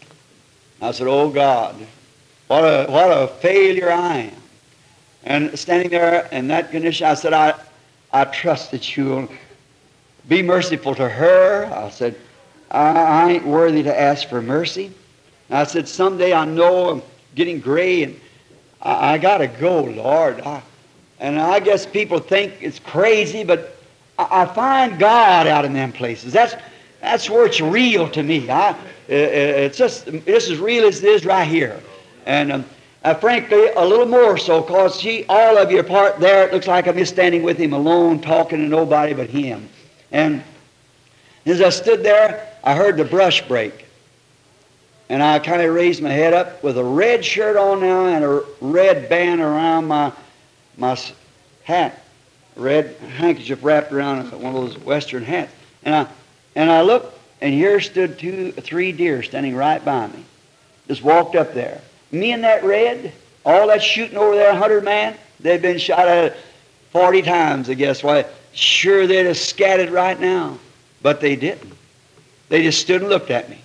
I said, oh God, what a, what a failure I am. And standing there in that condition, I said, I, I trust that you'll be merciful to her. I said, I, I ain't worthy to ask for mercy. And I said, someday I know I'm getting gray, and I, I got to go, Lord. I, and I guess people think it's crazy, but I, I find God out in them places. That's, that's where it's real to me. I, it's just, it's as real as it is right here. And um, uh, frankly, a little more so, because she, all of you are part there. It looks like I'm just standing with him alone, talking to nobody but him. And as I stood there, I heard the brush break. And I kind of raised my head up with a red shirt on now and a red band around my, my hat, red handkerchief wrapped around one of those western hats. And I, and I looked, and here stood two, three deer standing right by me. Just walked up there. Me and that red, all that shooting over there, a hundred man, they've been shot at forty times, I guess. Why, sure they'd have scattered right now. But they didn't. They just stood and looked at me.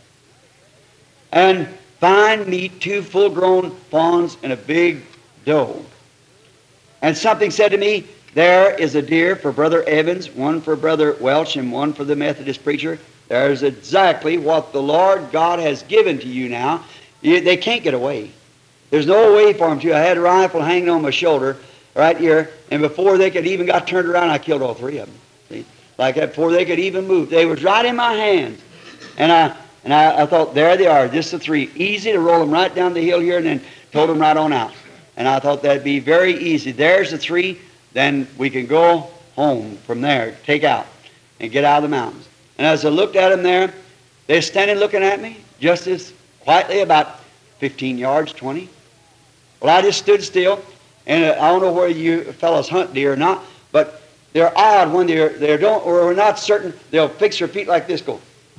And fine meat, two full-grown fawns and a big doe. And something said to me, there is a deer for Brother Evans, one for Brother Welch, and one for the Methodist preacher. There's exactly what the Lord God has given to you now. You, they can't get away. There's no way for them to. I had a rifle hanging on my shoulder right here, and before they could even got turned around, I killed all three of them. See? Like that, before they could even move. They was right in my hands. And I and I, I thought, there they are, just the three. Easy to roll them right down the hill here and then told them right on out. And I thought that'd be very easy. There's the three. Then we can go home from there, take out, and get out of the mountains. And as I looked at them there, they're standing looking at me, just as quietly, about fifteen yards, twenty. Well, I just stood still, and I don't know whether you fellows hunt deer or not, but they're odd when they're, they don't, or we're not certain, they'll fix their feet like this, go.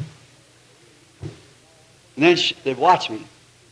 And then they'd watch me.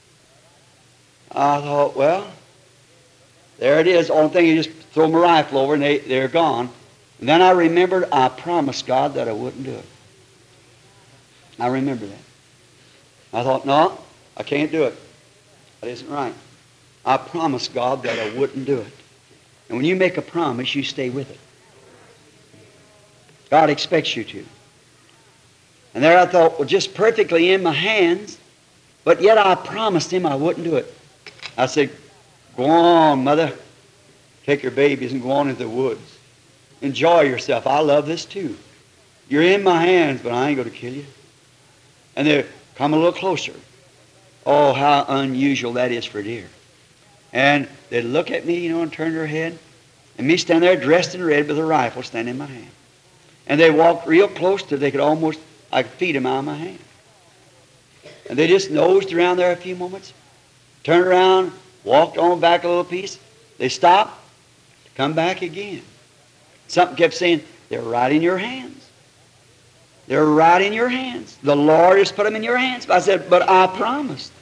I thought, well, there it is. Only thing, you just throw my rifle over, and they, they're gone. And then I remembered I promised God that I wouldn't do it. I remember that. I thought, no, I can't do it. That isn't right. I promised God that I wouldn't do it. And when you make a promise, you stay with it. God expects you to. And there I thought, well, just perfectly in my hands, but yet I promised him I wouldn't do it. I said, go on, Mother. Take your babies and go on into the woods. Enjoy yourself. I love this too. You're in my hands, but I ain't going to kill you. And they come a little closer. Oh, how unusual that is for deer. And they'd look at me, you know, and turn their head. And me stand there dressed in red with a rifle standing in my hand. And they walked real close till they could almost, I could feed them out of my hand. And they just nosed around there a few moments, turned around, walked on back a little piece. They stopped, come back again. Something kept saying, they're right in your hands. They're right in your hands. The Lord has put them in your hands. I said, but I promised.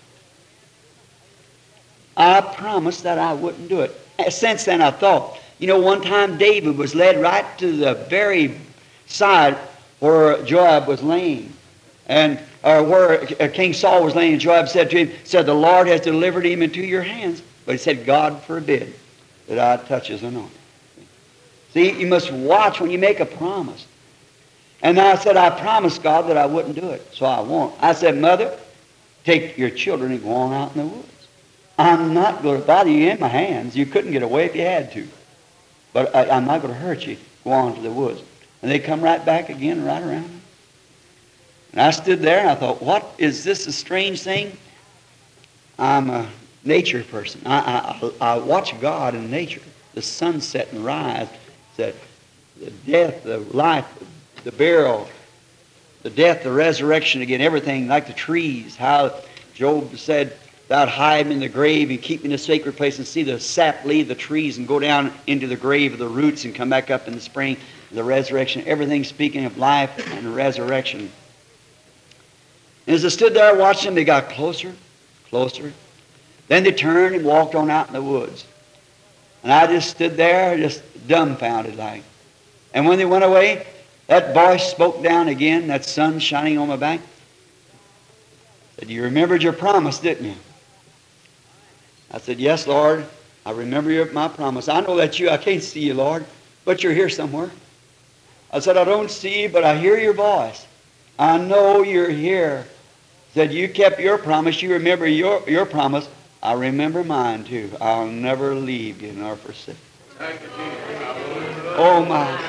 I promised that I wouldn't do it. Since then I thought, you know, one time David was led right to the very side where Joab was laying. And or where King Saul was laying, and Joab said to him, said, the Lord has delivered him into your hands. But he said, God forbid that I touch his anointing. See, you must watch when you make a promise. And I said, I promised God that I wouldn't do it, so I won't. I said, Mother, take your children and go on out in the woods. I'm not going to bother you in my hands. You couldn't get away if you had to. But I, I'm not going to hurt you. Go on to the woods. And they come right back again, right around me. And I stood there and I thought, what is this a strange thing? I'm a nature person. I, I, I watch God in nature. The sunset and rise, the, the death, the life, the burial, the death, the resurrection again, everything like the trees. How Job said, thou'd hide them in the grave and keep them in a sacred place and see the sap leave the trees and go down into the grave of the roots and come back up in the spring. The resurrection, everything speaking of life and resurrection. And as I stood there watching them, they got closer, closer. Then they turned and walked on out in the woods. And I just stood there, just dumbfounded like. And when they went away, that voice spoke down again, that sun shining on my back. Said, you remembered your promise, didn't you? I said, yes, Lord, I remember your, my promise. I know that you, I can't see you, Lord, but you're here somewhere. I said, I don't see you, but I hear your voice. I know you're here. Said, you kept your promise. You remember your, your promise. I remember mine too. I'll never leave you nor forsake you. Oh my.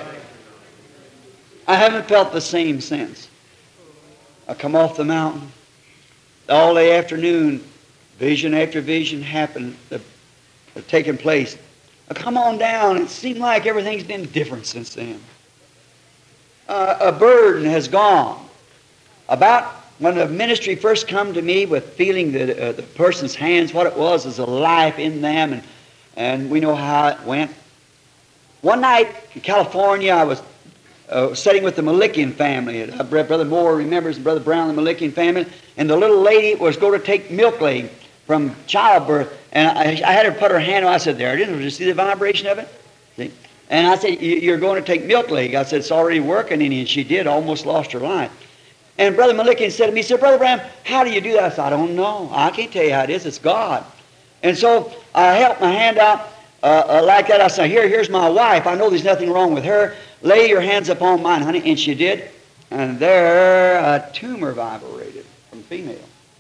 I haven't felt the same since. I come off the mountain. All day afternoon, vision after vision happened, uh, uh, taking place. I come on down. It seemed like everything's been different since then. Uh, a burden has gone. About when the ministry first come to me with feeling that uh, the person's hands, what it was, is a life in them, and, and we know how it went. One night in California, I was uh, sitting with the Malikian family. Uh, Brother Moore remembers Brother Brown, the Malikian family, and the little lady was going to take milk laying from childbirth, and I, I had her put her hand on. I said, there it is. Did you see the vibration of it? See? And I said, you're going to take milk laying. I said, it's already working in you, and she did, almost lost her life. And Brother Malikian said to me, he said, Brother Brown, how do you do that? I said, I don't know. I can't tell you how it is. It's God. And so I held my hand out uh, uh, like that. I said, here, here's my wife. I know there's nothing wrong with her. Lay your hands upon mine, honey. And she did. And there a tumor vibrated from female.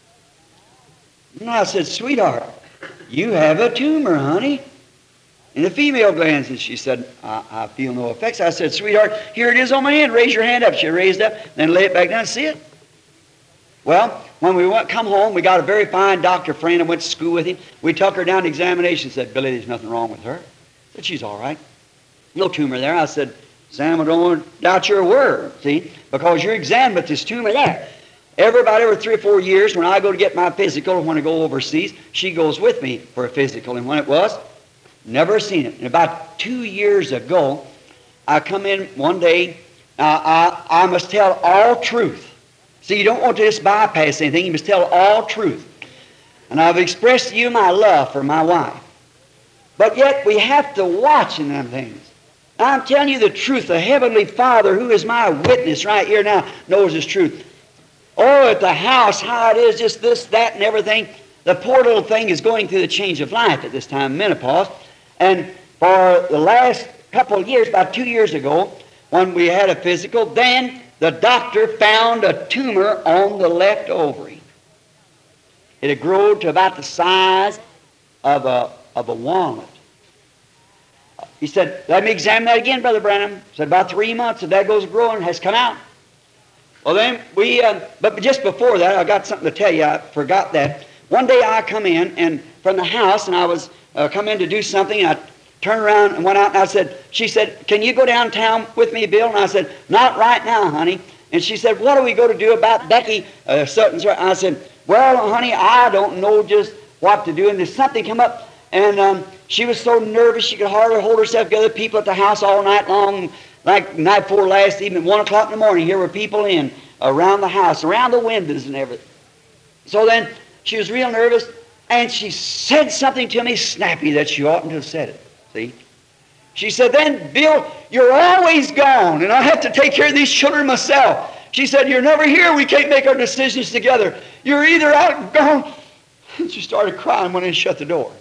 And I said, sweetheart, you have a tumor, honey. In the female glands. And she said, I, I feel no effects. I said, sweetheart, here it is on my hand. Raise your hand up. She raised up, then lay it back down. See it? Well, when we went, come home, we got a very fine doctor friend. I went to school with him. We took her down to examination. Said, Billy, there's nothing wrong with her. I said, she's all right. No tumor there. I said, Sam, I don't doubt your word, see, because you're examined with this tumor there. Everybody over three or four years, when I go to get my physical, when I go overseas, she goes with me for a physical. And when it was, never seen it. And about two years ago, I come in one day. Now, I, I must tell all truth. See, you don't want to just bypass anything. You must tell all truth. And I've expressed to you my love for my wife. But yet we have to watch in them things. Now, I'm telling you the truth. The Heavenly Father, who is my witness right here now, knows this truth. Oh, at the house, how it is, just this, that, and everything. The poor little thing is going through the change of life at this time, menopause. And for the last couple of years, about two years ago, when we had a physical, then the the doctor found a tumor on the left ovary. It had grown to about the size of a, of a walnut. He said, let me examine that again, Brother Branham. He said, about three months, if that goes growing, has come out. Well, then we, uh, but just before that, I got something to tell you. I forgot that. One day I come in and from the house, and I was uh, come in to do something. I turned around and went out, and I said, she said, can you go downtown with me, Bill? And I said, not right now, honey. And she said, what are we going to do about Becky uh, Sutton's? I said, well, honey, I don't know just what to do. And there's something come up, and um, she was so nervous she could hardly hold herself together. People at the house all night long, like night before last evening, one o'clock in the morning, here were people in around the house, around the windows and everything. So then she was real nervous, and she said something to me snappy that she oughtn't to have said it. See? She said, then, Bill, you're always gone, and I have to take care of these children myself. She said, you're never here. We can't make our decisions together. You're either out or gone. And she started crying when I shut the door.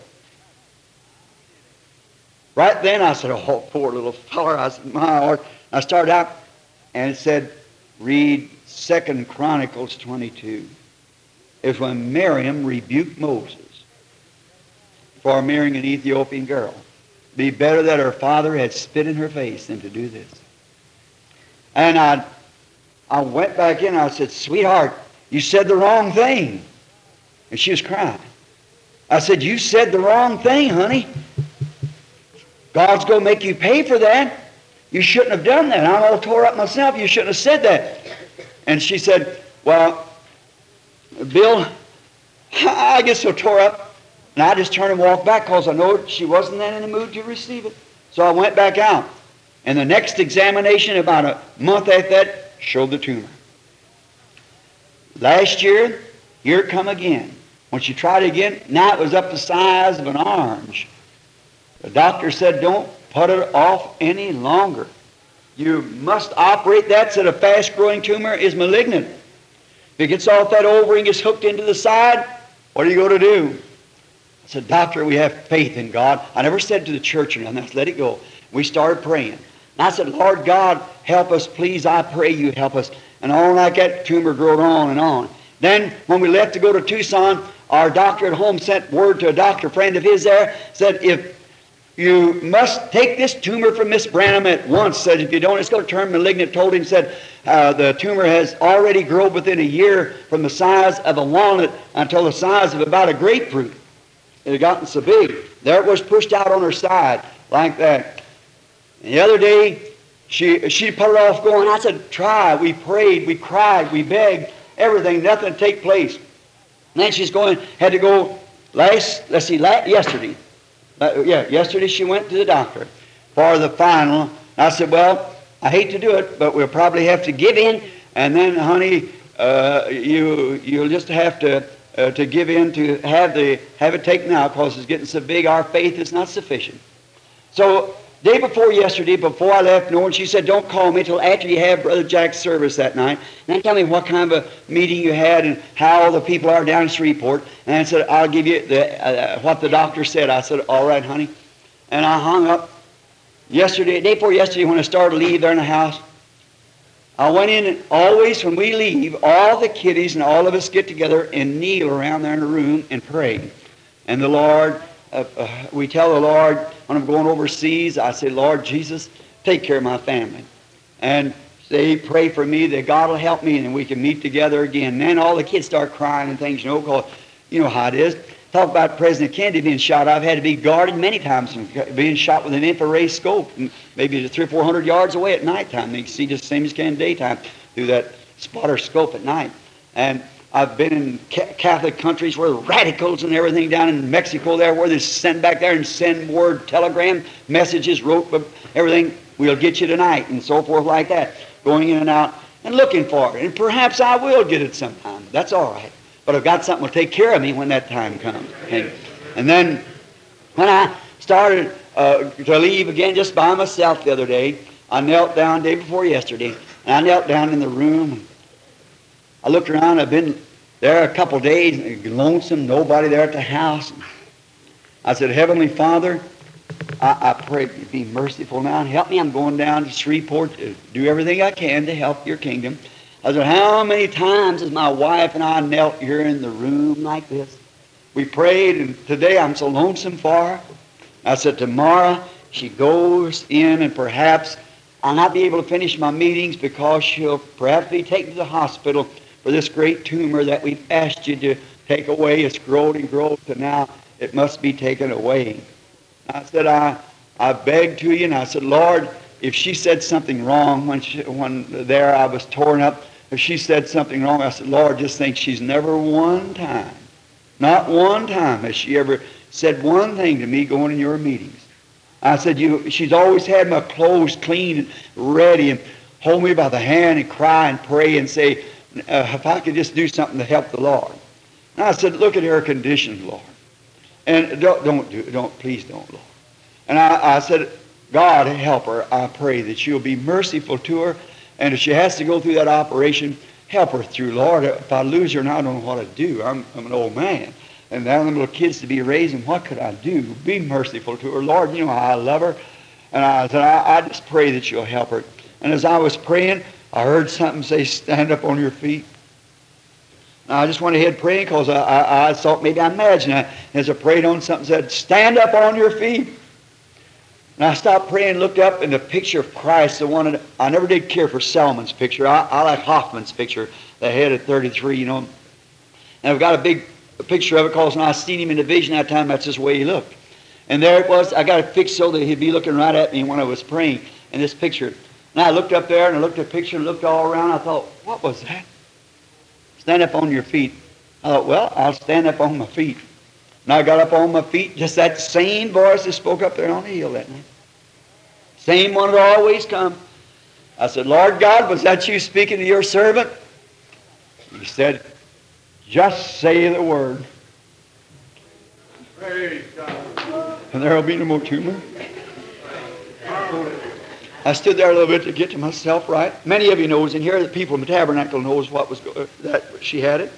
Right then, I said, oh, poor little feller. I said, my Lord. I started out, and it said, read Second Chronicles twenty-two. It's when Miriam rebuked Moses for marrying an Ethiopian girl. It'd be better that her father had spit in her face than to do this. And I, I went back in, and I said, sweetheart, you said the wrong thing. And she was crying. I said, you said the wrong thing, honey. God's going to make you pay for that. You shouldn't have done that. I'm all tore up myself. You shouldn't have said that. And she said, well, Bill, I get so tore up. And I just turned and walked back because I know she wasn't then in the mood to receive it. So I went back out. And the next examination, about a month after that, showed the tumor. Last year, here it come again. When she tried it again, now it was up the size of an orange. The doctor said, don't put it off any longer. You must operate that so the fast-growing tumor is malignant. If it gets off that ovary and gets hooked into the side, what are you going to do? I said, doctor, we have faith in God. I never said to the church or nothing. I said, let it go. We started praying. And I said, Lord God, help us, please. I pray you help us. And on like that, tumor growed on and on. Then when we left to go to Tucson, our doctor at home sent word to a doctor friend of his there, said, if you must take this tumor from Miss Branham at once. Said, if you don't, it's going to turn malignant. Told him, said, uh, the tumor has already grown within a year from the size of a walnut until the size of about a grapefruit. It had gotten so big. There it was pushed out on her side like that. And the other day, she, she put it off going. I said, try. We prayed, we cried, we begged, everything, nothing to take place. And then she's going, had to go last, let's see, last, yesterday. Uh, yeah, yesterday she went to the doctor for the final. I said, well, I hate to do it, but we'll probably have to give in. And then, honey, uh, you, you'll just have to uh, to give in to have, the, have it taken out because it's getting so big, our faith is not sufficient. So, day before yesterday, before I left Norton, she said, don't call me till after you have Brother Jack's service that night. And then tell me what kind of a meeting you had and how all the people are down in Shreveport. And I said, I'll give you the, uh, what the doctor said. I said, all right, honey. And I hung up. Yesterday, day before yesterday, when I started to leave there in the house, I went in, and always when we leave, all the kiddies and all of us get together and kneel around there in the room and pray. And the Lord... Uh, uh, we tell the Lord, when I'm going overseas, I say, Lord Jesus, take care of my family. And they pray for me that God will help me and we can meet together again. And then all the kids start crying and things, you know, because you know how it is. Talk about President Kennedy being shot. I've had to be guarded many times from being shot with an infrared scope, and maybe three or four hundred yards away at nighttime. They can see just the same as you can in daytime through that spotter scope at night. And I've been in Catholic countries where radicals and everything down in Mexico there where they send back there and send word telegram messages, wrote everything, we'll get you tonight and so forth like that, going in and out and looking for it. And perhaps I will get it sometime. That's all right. But I've got something to take care of me when that time comes. Okay? And then when I started uh, to leave again just by myself the other day, I knelt down day before yesterday, and I knelt down in the room. I looked around. I've been there a couple days, lonesome, nobody there at the house. I said, Heavenly Father, I, I pray you be merciful now and help me. I'm going down to Shreveport to do everything I can to help your kingdom. I said, how many times has my wife and I knelt here in the room like this? We prayed, and today I'm so lonesome for her. I said, tomorrow she goes in, and perhaps I'll not be able to finish my meetings because she'll perhaps be taken to the hospital for this great tumor that we've asked you to take away. It's grown and grown, so now it must be taken away. I said, I, I begged to you, and I said, Lord, if she said something wrong when, she, when there I was torn up, if she said something wrong, I said, Lord, just think she's never one time, not one time has she ever said one thing to me going in your meetings. I said, you, she's always had my clothes clean and ready and hold me by the hand and cry and pray and say, uh, if I could just do something to help the Lord. And I said, look at her condition, Lord. And don't, don't do don't, please don't, Lord. And I, I said, God, help her. I pray that you'll be merciful to her. And if she has to go through that operation, help her through, Lord. If I lose her now, I don't know what to do. I'm, I'm an old man. And now them little kids to be raising, what could I do? Be merciful to her. Lord, you know how I love her. And I said, I, I just pray that you'll help her. And as I was praying, I heard something say, stand up on your feet. And I just went ahead praying because I, I, I thought maybe I imagined I, as I prayed on something said, stand up on your feet. And I stopped praying and looked up, and the picture of Christ, the one that, I never did care for Selman's picture. I, I like Hoffman's picture, the head at thirty-three, you know. And I've got a big picture of it because when I seen him in the vision that time, that's just the way he looked. And there it was. I got it fixed so that he'd be looking right at me when I was praying in this picture. And I looked up there and I looked at the picture and looked all around. I thought, what was that? Stand up on your feet. I thought, well, I'll stand up on my feet. And I got up on my feet, just that same voice that spoke up there on the hill that night. Same one that always come. I said, Lord God, was that you speaking to your servant? He said, just say the word. Praise God. And there will be no more tumor. I stood there a little bit to get to myself right. Many of you knows in here, the people in the tabernacle knows what was go- that she had it.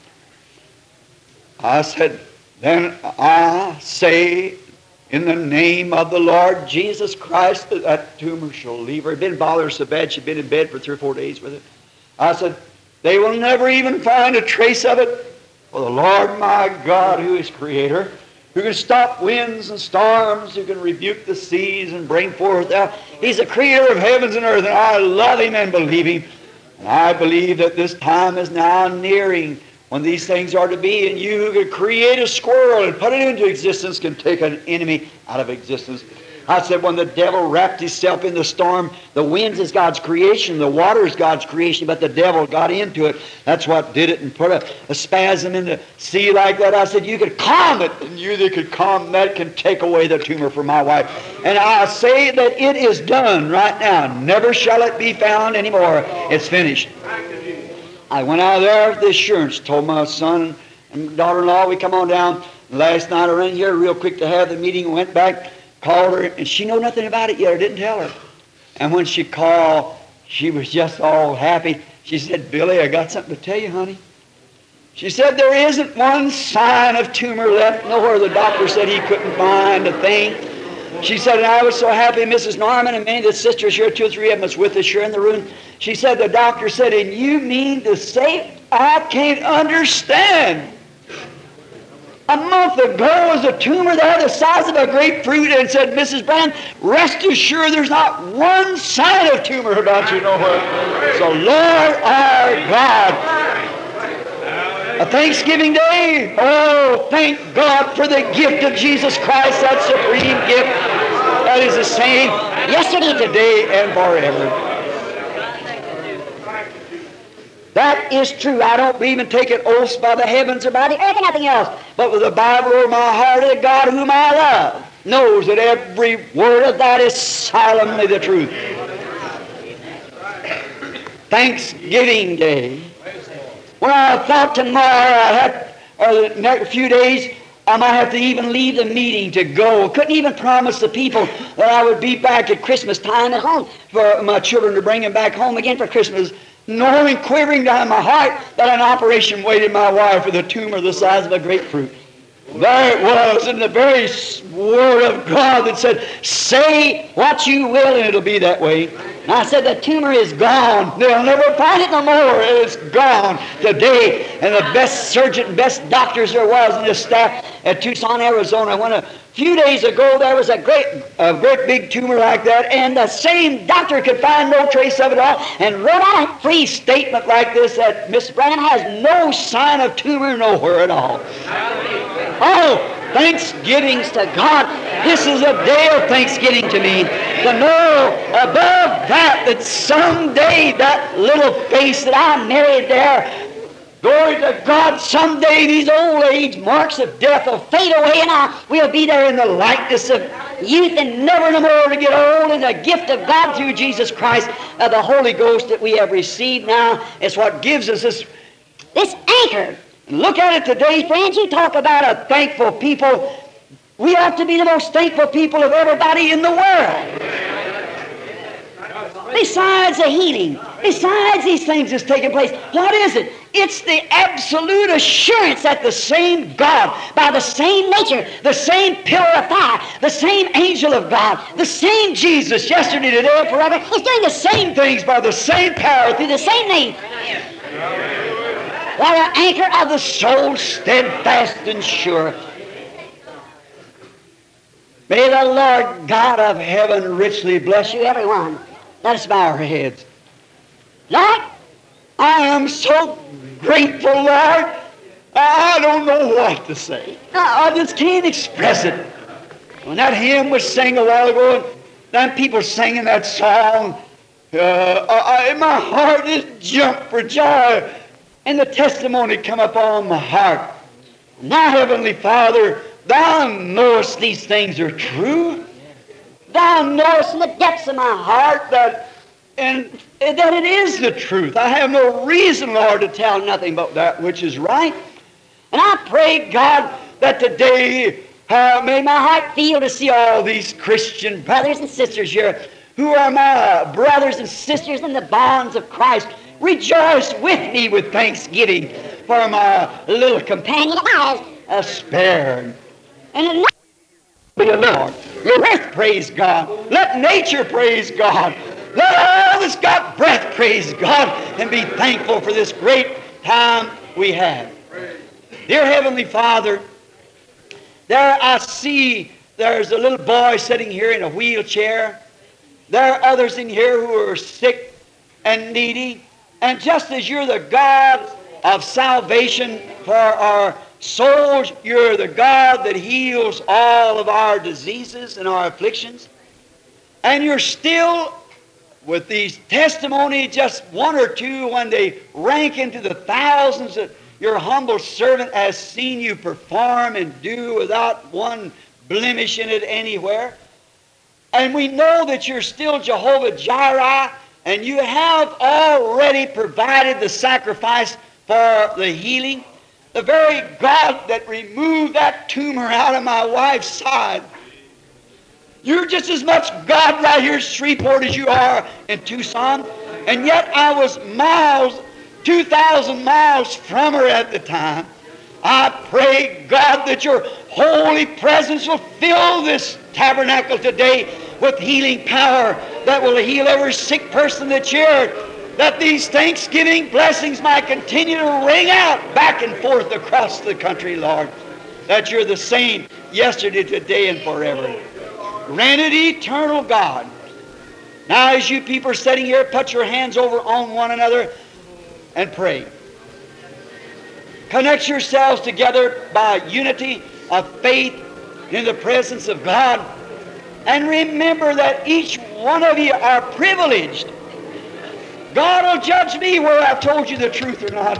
I said, then I say in the name of the Lord Jesus Christ that that tumor shall leave her. It had been bothering her so bad she'd been in bed for three or four days with it. I said, they will never even find a trace of it. For the Lord my God, who is creator, who can stop winds and storms, who can rebuke the seas and bring forth out. He's the creator of heavens and earth, and I love him and believe him. And I believe that this time is now nearing when these things are to be, and you who could create a squirrel and put it into existence can take an enemy out of existence. I said when the devil wrapped himself in the storm, the winds is God's creation, the water is God's creation, but the devil got into it. That's what did it and put a, a spasm in the sea like that. I said, you could calm it, and you that could calm that can take away the tumor from my wife. And I say that it is done right now. Never shall it be found anymore. It's finished. I went out of there with the assurance, told my son and daughter-in-law, we come on down. Last night I ran here real quick to have the meeting, went back, called her, and she knew nothing about it yet. I didn't tell her. And when she called, she was just all happy. She said, Billy, I got something to tell you, honey. She said, there isn't one sign of tumor left nowhere. The doctor said he couldn't find a thing. She said, and I was so happy, Missus Norman and many of the sisters here, two or three of them was with us here in the room. She said, the doctor said, and you mean to say I can't understand? A month ago was a tumor that had the size of a grapefruit, and said, Missus Brown, rest assured there's not one sign of tumor about you nowhere. So Lord our God, a Thanksgiving Day, oh, thank God for the gift of Jesus Christ, that supreme gift that is the same yesterday, today, and forever. That is true. I don't believe in taking oaths by the heavens or by the earth or nothing else. But with the Bible over my heart, the God whom I love knows that every word of that is solemnly the truth. Thanksgiving Day. When I thought tomorrow I had, or the next few days, I might have to even leave the meeting to go. Couldn't even promise the people that I would be back at Christmas time at home for my children to bring them back home again for Christmas. Knowing, quivering down my heart, that an operation waited my wife with a tumor the size of a grapefruit. There it was in the very Word of God that said, say what you will and it'll be that way. And I said, the tumor is gone. They'll never find it no more. It's gone today. And the best surgeon, best doctors there was in this staff at Tucson, Arizona. When a few days ago there was a great, a great big tumor like that, and the same doctor could find no trace of it at all, and wrote out a free statement like this that Miss Branham has no sign of tumor nowhere at all. Oh, thanksgivings to God. This is a day of thanksgiving to me. To know above that that someday that little face that I married there, glory to God, someday these old age marks of death will fade away and I will be there in the likeness of youth and never no more to get old, and the gift of God through Jesus Christ of the Holy Ghost that we have received now is what gives us this, this anchor. Look at it today, friends. You talk about a thankful people. We ought to be the most thankful people of everybody in the world. Besides the healing, besides these things that's taking place, what is it? It's the absolute assurance that the same God, by the same nature, the same pillar of fire, the same angel of God, the same Jesus yesterday, today, and forever, is doing the same things by the same power, through the same name. Like an anchor of the soul, steadfast and sure. May the Lord God of heaven richly bless you, everyone. Let us bow our heads. Lord, I am so grateful, Lord. I don't know what to say. I just can't express it. When that hymn was sang a while ago, and then people singing that song, uh, I, my heart just jumped for joy. And the testimony come upon my heart. Now, Heavenly Father, Thou knowest these things are true. Thou knowest in the depths of my heart that, and, and that it is the truth. I have no reason, Lord, to tell nothing but that which is right. And I pray, God, that today uh, may my heart feel to see all these Christian brothers and sisters here who are my brothers and sisters in the bonds of Christ. Rejoice with me with thanksgiving for my little companion uh, spared. And it be a Lord. Let earth praise God. Let nature praise God. Let all that's got breath praise God and be thankful for this great time we have. Dear Heavenly Father, there I see there's a little boy sitting here in a wheelchair. There are others in here who are sick and needy. And just as you're the God of salvation for our souls, you're the God that heals all of our diseases and our afflictions. And you're still, with these testimonies, just one or two, when they rank into the thousands that your humble servant has seen you perform and do without one blemish in it anywhere. And we know that you're still Jehovah Jireh, and you have already provided the sacrifice for the healing. The very God that removed that tumor out of my wife's side. You're just as much God right here in Shreveport as you are in Tucson. And yet I was miles, two thousand miles from her at the time. I pray, God, that your holy presence will fill this tabernacle today with healing power that will heal every sick person that's here, that these Thanksgiving blessings might continue to ring out back and forth across the country, Lord, that you're the same yesterday, today, and forever. Granted, eternal God. Now, as you people are sitting here, put your hands over on one another and pray. Connect yourselves together by unity of faith in the presence of God. And remember that each one of you are privileged. God will judge me whether I've told you the truth or not.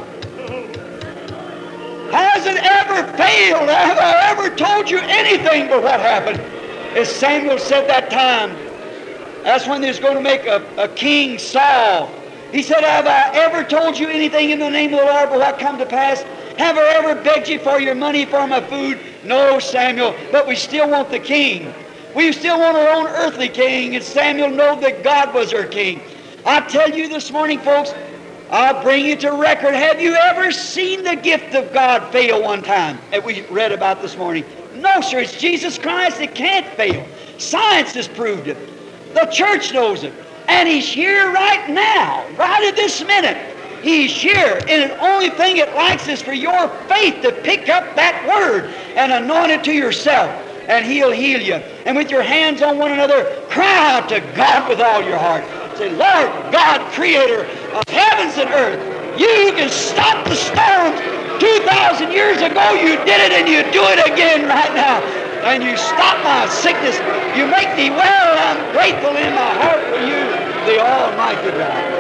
Has it ever failed? Have I ever told you anything but what happened? As Samuel said that time, that's when they was going to make a, a king, Saul. He said, have I ever told you anything in the name of the Lord but what come to pass? Have I ever begged you for your money, for my food? No, Samuel, but we still want the king. We still want our own earthly king, and Samuel knew that God was our king. I tell you this morning, folks, I'll bring you to record. Have you ever seen the gift of God fail one time that we read about this morning? No, sir. It's Jesus Christ. It can't fail. Science has proved it. The church knows it. And He's here right now, right at this minute. He's here. And the only thing it likes is for your faith to pick up that word and anoint it to yourself. And He'll heal you. And with your hands on one another, cry out to God with all your heart. Say, Lord God, Creator of heavens and earth, You can stop the storms. two thousand years ago You did it, and You do it again right now. And You stop my sickness. You make me well. I'm grateful in my heart for You, the Almighty God.